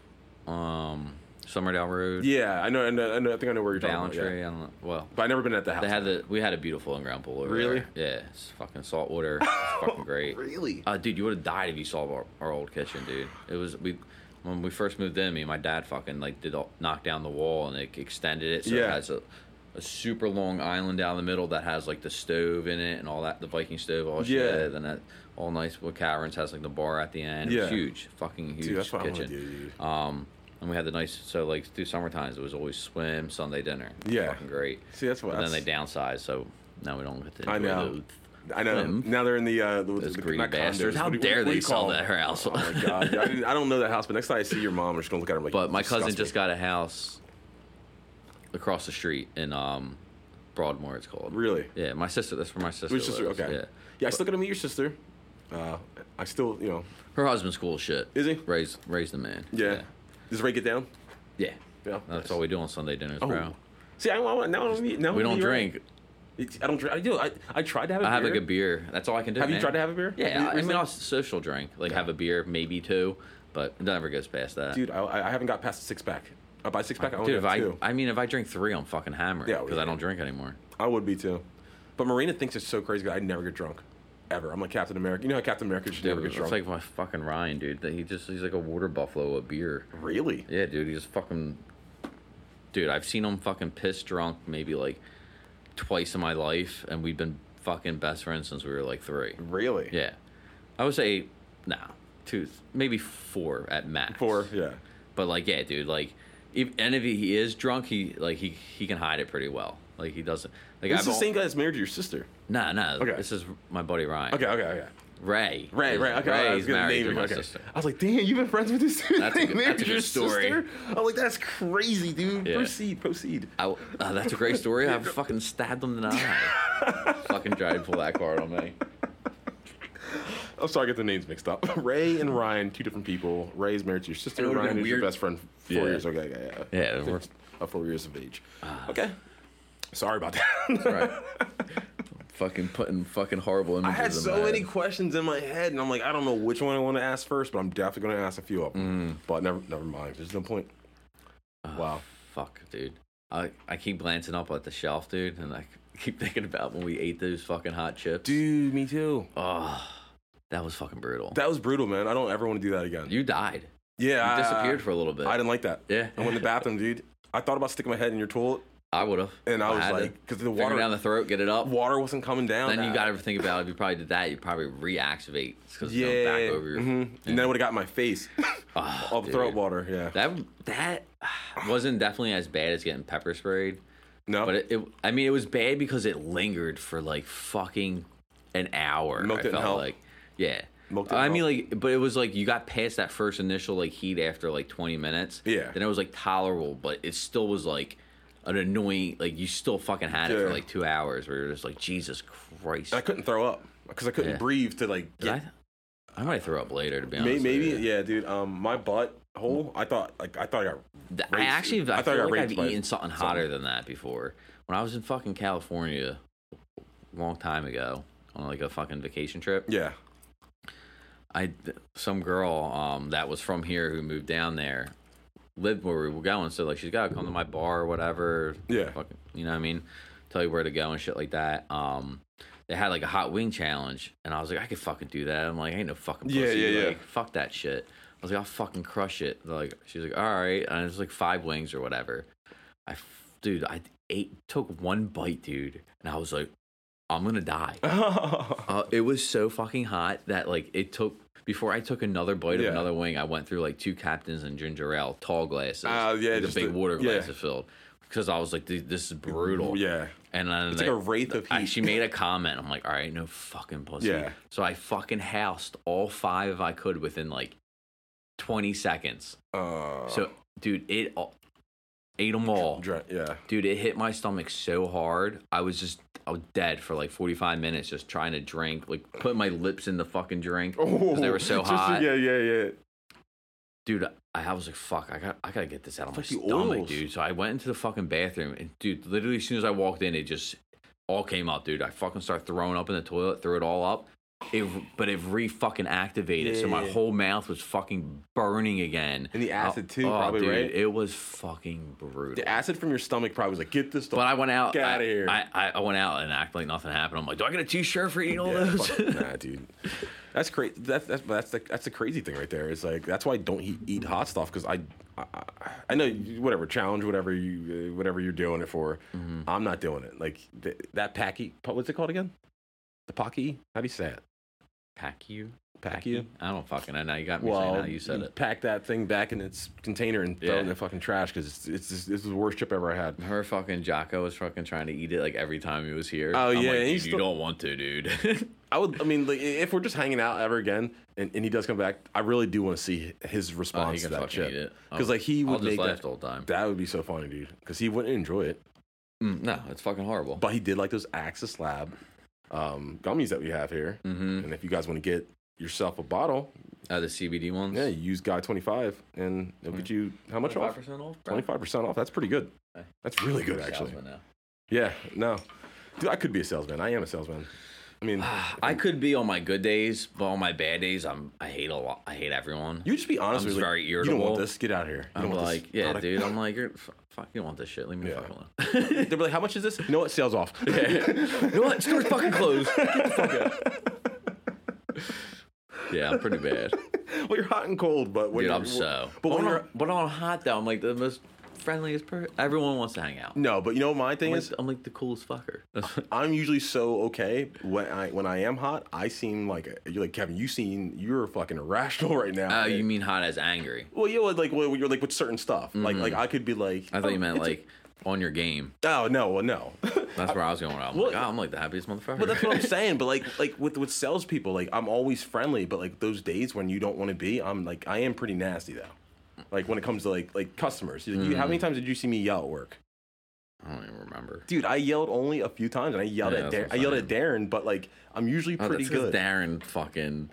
Summerdale Road. Yeah, I know. I think I know where you're talking about. Ballantrae. Yeah. I don't know. Well, But I never been at the house. we had a beautiful in-ground pool over Really? there. Yeah, it's fucking salt water. It's fucking great. Really? Dude, you would have died if you saw our old kitchen, dude. It was when we first moved in. Me and my dad fucking like knock down the wall and it extended it so it Yeah. has a super long island down the middle that has like the stove in it and all that, the Viking stove, all Yeah. shit, and that all nice. With Cameron's has like the bar at the end. Yeah. It's huge, fucking huge Dude, that's what I kitchen. want to do, dude. And we had the nice, so like through summer times it was always swim, Sunday dinner. Yeah. Fucking great. See, that's what. But then they downsized, so now we don't get to enjoy I know. the I know. swim. Now they're in the Those greedy not condos. bastards. How What do you- dare what do they you sell call that them? house? Oh my god! Yeah, I don't know that house, but next time I see your mom, I'm just gonna look at her like. But my cousin disgust just me. got a house across the street in Broadmoor, it's called. Really? Yeah, my sister. That's where my sister. Your sister? lives, Okay. Yeah. Yeah, I still gotta meet your sister. I still, Her husband's cool as shit. Is he? Raised a man. Yeah. Does Ray get down? Yeah. Yeah. That's all we do on Sunday dinners, bro. See, now I don't meet. Now We don't meet Ray. drink. I don't drink. I do. I tried to have a beer. I have like a beer. That's all I can do. Have you man. tried to have a beer? Yeah, I mean, Recently? I'll social drink, like have a beer, maybe two, but it never goes past that. Dude, I haven't got past the 6-pack. By 6-pack, I only Dude, have two. if I drink three, I'm fucking hammering Yeah, because yeah. I don't drink anymore. I would be too. But Marina thinks it's so crazy that I never get drunk. Ever. I'm like Captain America. You know how Captain America should never Dude, get it's drunk? like my fucking Ryan, dude. That he's like a water buffalo with beer. Really? Yeah, dude, he just fucking. Dude, I've seen him fucking piss drunk maybe like twice in my life, and we've been fucking best friends since we were like 3. Really? Yeah, I would say, 2, maybe 4 at max. 4, yeah. But like, yeah, dude, like, if he is drunk, he can hide it pretty well. Like he doesn't. Like This is the same guy that's married to your sister. Nah. Okay. This is my buddy Ryan. Okay. Ray. Right. Okay. I was Ray's gonna married name to him. my Okay. sister. I was like, damn, you've been friends with this dude. That's a good- Married that's a to your good story. sister? I'm like, that's crazy, dude. Yeah. Proceed. That's a great story. I fucking stabbed him in the eye. Fucking tried to pull that card on me. I'm sorry, I get the names mixed up. Ray and Ryan, 2 different people. Ray's married to your sister. It would've Ryan been is your weird. best friend. 4 Yeah. years. Okay. Yeah, we're 4 years of age. Okay. Sorry about that. right. Fucking putting fucking horrible images. I had in so my many head. questions in my head, and I'm like, I don't know which one I want to ask first, but I'm definitely going to ask a few of them. But never mind. There's no point. Wow. Fuck, dude. I keep glancing up at the shelf, dude, and I keep thinking about when we ate those fucking hot chips. Dude, me too. Oh, that was fucking brutal. That was brutal, man. I don't ever want to do that again. You died. Yeah. You disappeared for a little bit. I didn't like that. Yeah. I went in the bathroom, dude. I thought about sticking my head in your toilet, I would have. and I was like, because the water water down the throat, get it up. water wasn't coming down. Then you got to think about if you probably did that, you probably reactivate because it's yeah. going back over your. And then it would have got in my face. Oh, All the dude. throat water, yeah. That wasn't definitely as bad as getting pepper sprayed, No. but it was bad because it lingered for like fucking an hour. Milk I didn't felt help. like, yeah. Milk didn't I mean, help. like, but it was like you got past that first initial like heat after like 20 minutes. Yeah. Then it was like tolerable, but it still was like an annoying. Like you still fucking had it for Yeah. like 2 hours, where you're just like, Jesus Christ. And I couldn't throw up because I couldn't Yeah. breathe to like Did get. I might throw up later, to be honest. Maybe, with you. yeah, dude. My butt hole. I thought I got. I raped. actually, I thought I feel got like I've raped by eaten something hotter than that before. When I was in fucking California a long time ago on like a fucking vacation trip, Yeah. some girl that was from here who moved down there lived where we were going, so like she's gotta come to my bar or whatever. Yeah. Fucking, you know what I mean? Tell you where to go and shit like that. They had like a hot wing challenge, and I was like, I could fucking do that. I'm like, I ain't no fucking pussy. Yeah. Like, fuck that shit. I was like, I'll fucking crush it. Like, she's like, all right, and it was like 5 wings or whatever. I took one bite, dude, and I was like, I'm gonna die. It was so fucking hot that like it took. Before I took another bite of Yeah. another wing, I went through like 2 Captains and ginger ale, tall glasses. Yeah, the just big the- water yeah. glasses filled. Because I was like, this is brutal. Yeah. And then It's like a wraith of heat. she made a comment. I'm like, all right, no fucking pussy. Yeah. So I fucking housed all 5 I could within like 20 seconds. So, dude, it ate them all. Yeah. Dude, it hit my stomach so hard. I was dead for like 45 minutes just trying to drink, like putting my lips in the fucking drink because they were so hot. Yeah. Dude, I was like, fuck, I gotta get this out of my like the stomach, oils. dude. So I went into the fucking bathroom, and dude, literally as soon as I walked in, it just all came out, dude. I fucking started throwing up in the toilet, threw it all up. But it re-fucking activated, so my whole mouth was fucking burning again. And the acid too, probably, dude, right? It was fucking brutal. The acid from your stomach probably was like, get this stuff. But I went out. Get out of here. I went out and acted like nothing happened. I'm like, do I get a T-shirt for eating all Yeah, those? nah, dude. That's crazy. That's the crazy thing right there. It's like that's why I don't eat hot stuff because I know whatever challenge whatever you're doing it for. Mm-hmm. I'm not doing it. Like that Packy. What's it called again? The Pocky. How do you say it? Pack you? I don't fucking know. Now you got me saying how you said it. Pack that thing back in its container and throw it in the fucking trash because this is the worst trip ever I had. Her fucking Jocko was fucking trying to eat it like every time he was here. Oh, I'm yeah, like, and dude, you don't want to, dude. I mean, like, if we're just hanging out ever again and he does come back, I really do want to see his response he to can that fucking eat shit. it. Because like he I'll would just make laugh that the whole time. That would be so funny, dude. Because he wouldn't enjoy it. No, it's fucking horrible. But he did like those Axis Lab gummies that we have here. Mm-hmm. And if you guys want to get yourself a bottle, The CBD ones? yeah, you use Guy25 and it'll get you how much off? 25% off? Bro? 25% off. That's pretty good. That's really good, actually. Salesman now. Yeah, no. Dude, I could be a salesman. I am a salesman. I mean, I could be on my good days, but on my bad days, I hate a lot. I hate everyone. you just be honest I'm with just me. very You don't want irritable. this. Get out of here. You I'm don't want like, this yeah, product. dude. I'm like, fuck, you don't want this shit. Leave me Yeah. fucking alone. They'll be like, how much is this? You know what? Sales off. You know what? Store's fucking closed. Get the fuck out. Yeah, I'm pretty bad. Well, you're hot and cold, but when Dude, you're, I'm so. But when you're But on hot though, I'm like the most friendliest person. Everyone wants to hang out. no, but you know what my thing is? I'm like the coolest fucker. I'm usually so okay when I am hot. I seem like you're like Kevin. You're fucking irrational right now. You mean hot as angry? Well, you know, like you're like with certain stuff. Like I could be like. I thought you meant it's like on your game. Oh no, well, no. That's where I was going. I'm like the happiest motherfucker. But that's what I'm saying. But like with salespeople, like I'm always friendly. But like those days when you don't want to be, I am pretty nasty though. Like when it comes to like customers, how many times did you see me yell at work? I don't even remember. Dude, I yelled only a few times, and I yelled at Darren. I yelled at Darren, but like I'm usually pretty good. Darren fucking.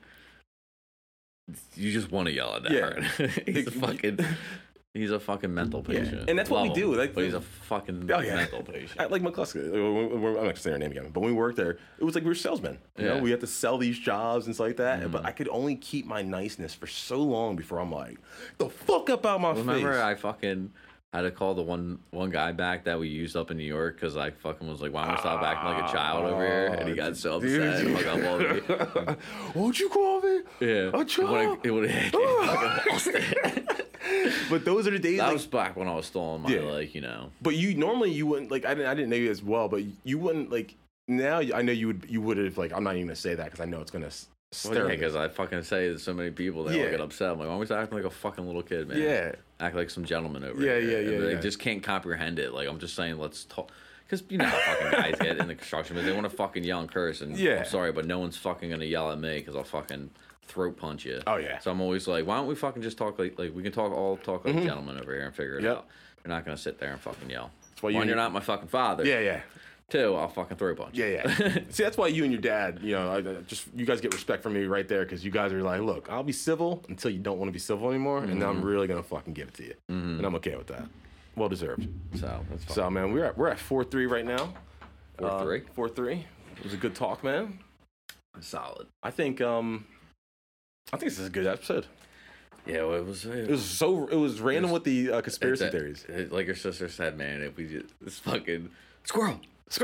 You just want to yell at Yeah. Darren. He's a fucking mental patient. And that's what we Love do, him, like, but he's a fucking mental patient. Like McCluskey, I'm not gonna say her name again, but when we worked there, it was like we were salesmen. You know, we had to sell these jobs and stuff like that. But I could only keep my niceness for so long before I'm like, the fuck up out my face. Remember, I fucking had to call the one guy back that we used up in New York because I fucking was like, why don't we stop acting like a child over here? And he got so upset. And hung up on me. What'd you call me? Yeah. A child? It would have fucking lost it. But those are the days. That like, was back when I was still on my, like, you know. But you normally you wouldn't like. I didn't know you as well, but you wouldn't like. Now I know you would have like. I'm not even gonna say that because I know it's gonna stir. Well, yeah, because I fucking say to so many people, they all get upset. I'm like, why are we acting like a fucking little kid, man? Yeah. Act like some gentleman over Yeah, here. yeah, And they yeah. just can't comprehend it. Like, I'm just saying, let's talk. Because you know how fucking guys get in the construction business. They want to fucking yell and curse. And Yeah. I'm sorry, but no one's fucking going to yell at me because I'll fucking throat punch you. Oh, yeah. So I'm always like, why don't we fucking just talk like we can talk like gentlemen over here and figure it Yep. out. You're not going to sit there and fucking yell. That's why One, you're not my fucking father. Yeah. Two, I'll fucking throat punch you. Yeah. See, that's why you and your dad, you know, you guys get respect from me right there because you guys are like, look, I'll be civil until you don't want to be civil anymore, and then I'm really gonna fucking give it to you, and I'm okay with that. Well deserved. So, that's fine. So, man, we're at 4-3 right now. 4-3? 4-3. It was a good talk, man. Solid. I think this is a good episode. Yeah, well, it was It was random with the conspiracy theories. Like your sister said, man, if we just this fucking squirrel.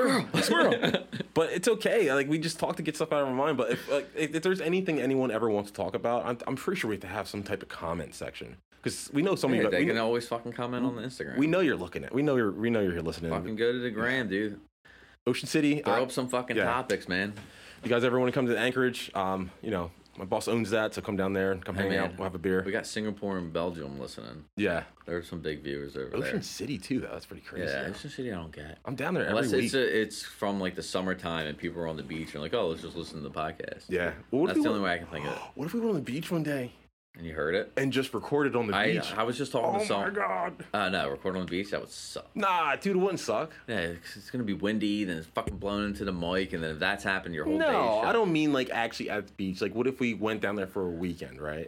But it's okay. Like we just talk to get stuff out of our mind. But if there's anything anyone ever wants to talk about, I'm pretty sure we have to have some type of comment section because we know some of you. They can always fucking comment on the Instagram. We know you're looking at. We know you're here listening. Fucking go to the gram, dude. Ocean City. Throw up some fucking topics, man. You guys ever want to come to Anchorage? You know, my boss owns that, so come down there and come hang out. We'll have a beer. We got Singapore and Belgium listening. Yeah. There's some big viewers over there. Ocean City too, though. That's pretty crazy. Yeah, Ocean City I don't get. I'm down there every Unless week. it's from like the summertime and people are on the beach and like, oh, let's just listen to the podcast. Yeah. Well, That's the only way I can think of it. What if we went on the beach one day And you heard it? and just record it on the beach. I was just talking to someone. Oh my god. No, record on the beach, that would suck. Nah, dude, it wouldn't suck. Yeah, 'cause it's gonna be windy, then it's fucking blown into the mic, and then if that's happened, your whole day. No, I don't mean like actually at the beach. Like, what if we went down there for a weekend, right?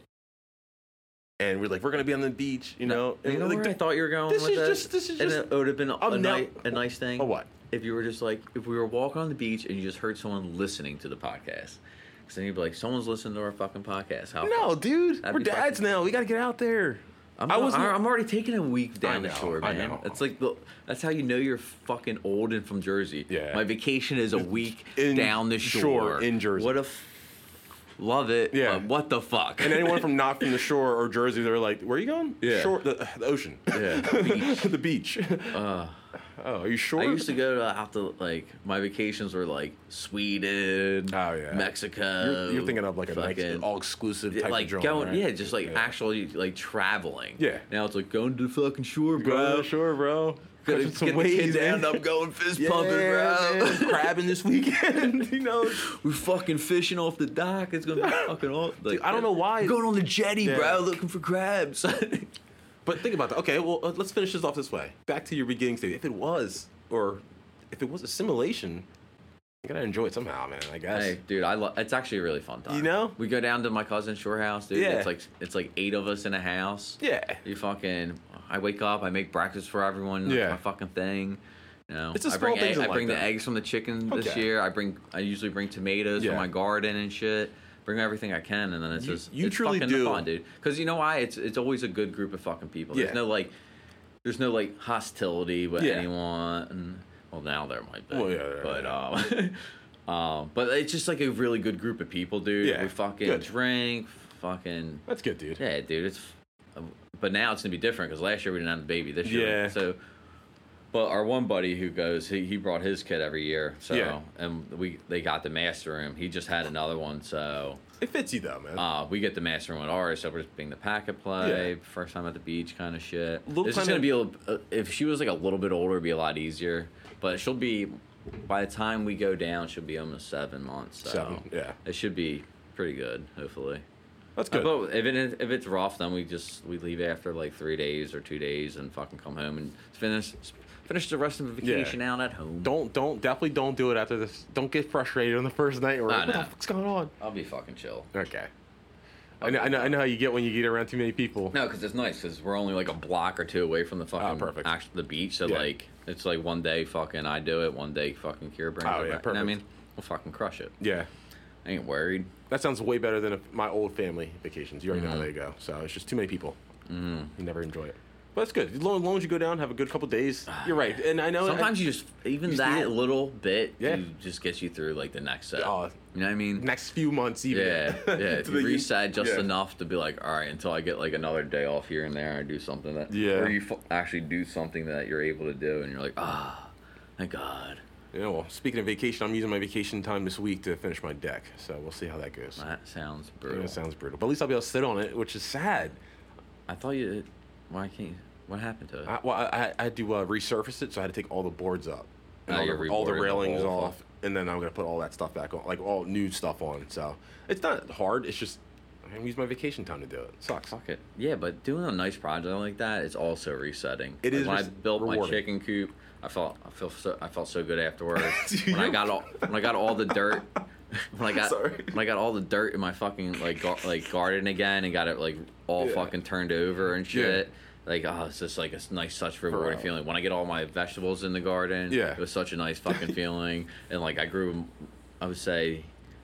And we're like, we're gonna be on the beach, you know? And You know like, where I thought you were going this with is this? just- this is And just- it would have been a nice thing. A what? If you were just like, if we were walking on the beach and you just heard someone listening to the podcast. Because then you'd be like, someone's listening to our fucking podcast. How No, dude, That'd we're be dads fucking- now. We gotta get out there. I'm I wasn't- already taking a week down the know, shore, I man. know. It's like that's how you know you're fucking old and from Jersey. Yeah. My vacation is a week In down the shore in Jersey. What a love it. Yeah. But what the fuck? And anyone from not from the shore or Jersey, they're like, "Where are you going?" Yeah. Shore, the ocean. Yeah. The beach. Oh, are you sure? I used to go out to like my vacations were like Sweden, Oh, yeah. Mexico. You're thinking of like a fucking- all exclusive type like of joint, going, right? yeah, just like actually like traveling. Yeah. Now it's like going to the fucking shore, Bro, bro. sure, bro. Gotta Catching some get the kids waves, man. down, up going fist Yeah, pumping, bro. man. Crabbing this weekend, you know. We're fucking fishing off the dock. It's gonna be fucking all. Like, Dude, I don't know why. We're going on the jetty, Yeah. bro, looking for crabs. But think about that. Okay, well, let's finish this off this way. Back to your beginning state. If it was a simulation, you gotta enjoy it somehow, man. I guess. Hey, dude, it's actually a really fun time. You know? We go down to my cousin's shore house, dude. Yeah. It's like 8 of us in a house. Yeah. I wake up, I make breakfast for everyone. Yeah. That's my fucking thing. You know, It's the I bring small things in I bring life, the though. eggs from the chicken this Okay. year. I usually bring tomatoes Yeah. from my garden and shit. Bring everything I can, and then it's You- just you it's truly fucking do. fun, dude. Because you know why? It's always a good group of fucking people. Yeah. There's no like hostility with Yeah. anyone. And, well, now there might be. Well, yeah, But but it's just like a really good group of people, dude. Yeah, We fucking good. drink, fucking. That's good, dude. Yeah, dude. But now it's gonna be different because last year we didn't have the baby. This year, Yeah. so. But our one buddy who goes, he brought his kid every year. So Yeah. and they got the master room. He just had another one, so It fits you though, man. we get the master room with ours. So we're just being the packet play, Yeah. first time at the beach, kind of shit. Little It's just time gonna be if she was like a little bit older, it'd be a lot easier. But she'll be by the time we go down, she'll be almost 7 months. So 7, yeah. it should be pretty good, hopefully. That's good. But if it's rough, then we leave after like 3 days or 2 days and fucking come home and finish the rest of the vacation out at home. Definitely don't do it after this. Don't get frustrated on the first night. Or what the know. fuck's going on? I'll be fucking chill. Okay. I know how you get when you get around too many people. No, because it's nice because we're only like a block or 2 away from the fucking perfect. the beach. So Yeah. like it's like one day fucking I do it, one day fucking Kira brings Oh, it yeah, back. You know what I perfect. mean? We'll fucking crush it. Yeah. I ain't worried. That sounds way better than my old family vacations. You already Mm-hmm. know how they go. So it's just too many people. You never enjoy it. But that's good. As long as you go down, have a good couple days. You're right. And I know Sometimes you just even just that need it. little bit Yeah. just gets you through like the next set. Oh, You know what I mean? next few months even. Yeah, yeah. To You the- reset just yeah. enough to be like, all right, until I get like another day off here and there, I do something that, Yeah. or you actually do something that you're able to do, and you're like, thank God. Yeah, well, speaking of vacation, I'm using my vacation time this week to finish my deck. So we'll see how that goes. That sounds Yeah, brutal. it sounds brutal. But at least I'll be able to sit on it, which is sad. I thought you. Why can't? What happened to it? I had to resurface it, so I had to take all the boards up. And Oh, all, you're all the reboarding the railings whole off. And then I'm going to put all that stuff back on, like all new stuff on. So it's not hard. It's just I'm using my vacation time to do it. Sucks. Fuck it. Yeah, but doing a nice project like that is also resetting. It Like is when I built my rewarding. chicken coop. I felt so good afterwards. when I got all the dirt. When I got all the dirt in my fucking like garden again and got it like all Yeah. fucking turned over and shit. Like, it's just like a nice, such rewarding Bro. feeling. When I get all my vegetables in the garden, Yeah. it was such a nice fucking feeling. And like I grew, I would say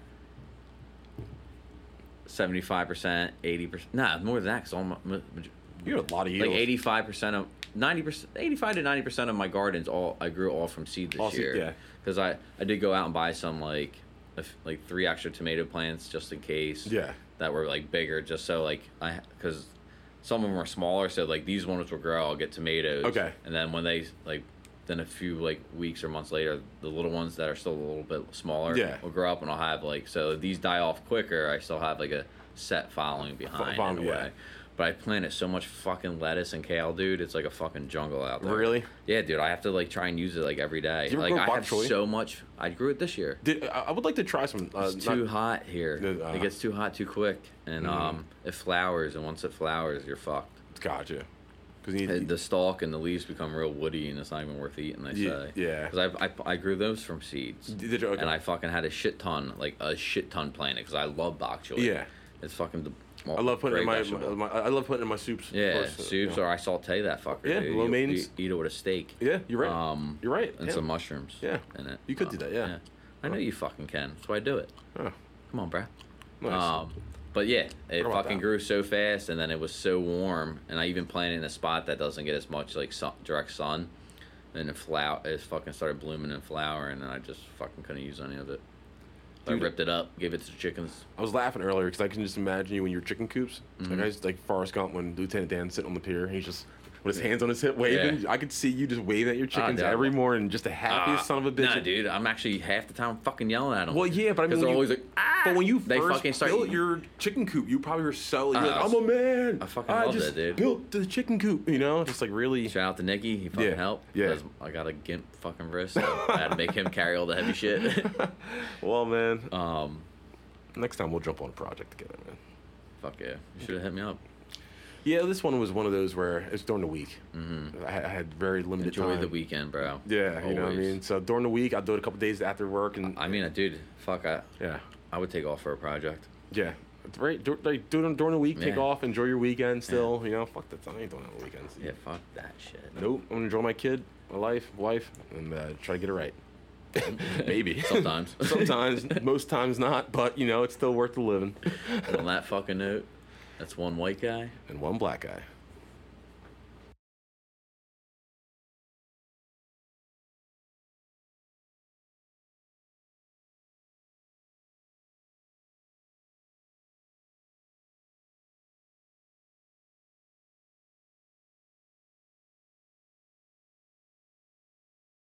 75%, 80%. Nah, more than that. Cause all my, You have a lot of like yields. 85% of 90%, 85 to 90% of my gardens I grew all from seed this All seed, year. yeah. Because I did go out and buy some like 3 extra tomato plants just in case. Yeah. That were like bigger, just so like because some of them were smaller, so like these ones will grow. I'll get tomatoes. Okay. And then when they then a few like weeks or months later, the little ones that are still a little bit smaller Yeah. will grow up, and I'll have so these die off quicker. I still have like a set following behind in a yeah. way. But I planted so much fucking lettuce and kale, dude. It's like a fucking jungle out there. Really? Yeah, dude. I have to like try and use it like every day. you ever Like grow I bok have choy? so much. I grew it this year. I would like to try some. It's too hot here. Uh, It gets too hot too quick, and it flowers. And once it flowers, you're fucked. Gotcha. Because The stalk and the leaves become real woody, and it's not even worth eating. They say. Yeah. Because I grew those from seeds, Did you? Okay. and I fucking had a shit ton planted because I love bok choy. Yeah. It's fucking I love putting it in great my, vegetable. I love putting it in my soups. of Yeah, course, soups, you know. or I saute that fucker. Yeah, dude. lo You mains. eat it with a steak. Yeah, you're right. You're right. And yeah. some mushrooms. Yeah. In it. You could do that, yeah. I know you fucking can. That's why I do it. Oh, Come on, bruh. nice. But yeah, it What about fucking that? grew so fast, and then it was so warm, and I even planted in a spot that doesn't get as much like direct sun, and it fucking started blooming and flowering, and I just fucking couldn't use any of it. I Dude. ripped it up, gave it to the chickens. I was laughing earlier because I can just imagine you in your chicken coops. Mm-hmm. Like, like Forrest Gump when Lieutenant Dan's sitting on the pier and he's just with his hands on his hip waving. Yeah. I could see you just waving at your chickens dude. every morning, just the happiest son of a bitch. Nah, dude, I'm actually half the time fucking yelling at them. Well, yeah, but I mean, because they're when always you- like, ah! But when you They first fucking start built eating. your chicken coop, you probably were so you're like, I I'm a man. I fucking love just that, dude. built the chicken coop, you know, just like really. Shout out to Nicky, he fucking Yeah, helped. yeah. 'Cause I got a gimp fucking wrist, so I had to make him carry all the heavy shit. Well, man, next time we'll jump on a project together, man. Fuck yeah, you should have hit me up. Yeah, this one was one of those where it's during the week. I had very limited Enjoy time. the weekend, bro. Yeah, you know what I Always. mean. So during the week, I'll do it a couple days after work, and I mean, dude, fuck, yeah, I would take off for a project. yeah. It's right, like do it during the week. Take Yeah. off, enjoy your weekend. Still, you know, fuck that. I ain't doing it on the weekends. Yeah, fuck that shit. Nope. I'm gonna enjoy my kid, my wife, and try to get it right. Maybe. Sometimes. Sometimes. Most times not. But you know, it's still worth the living. And on that fucking note, that's one white guy. And one black guy.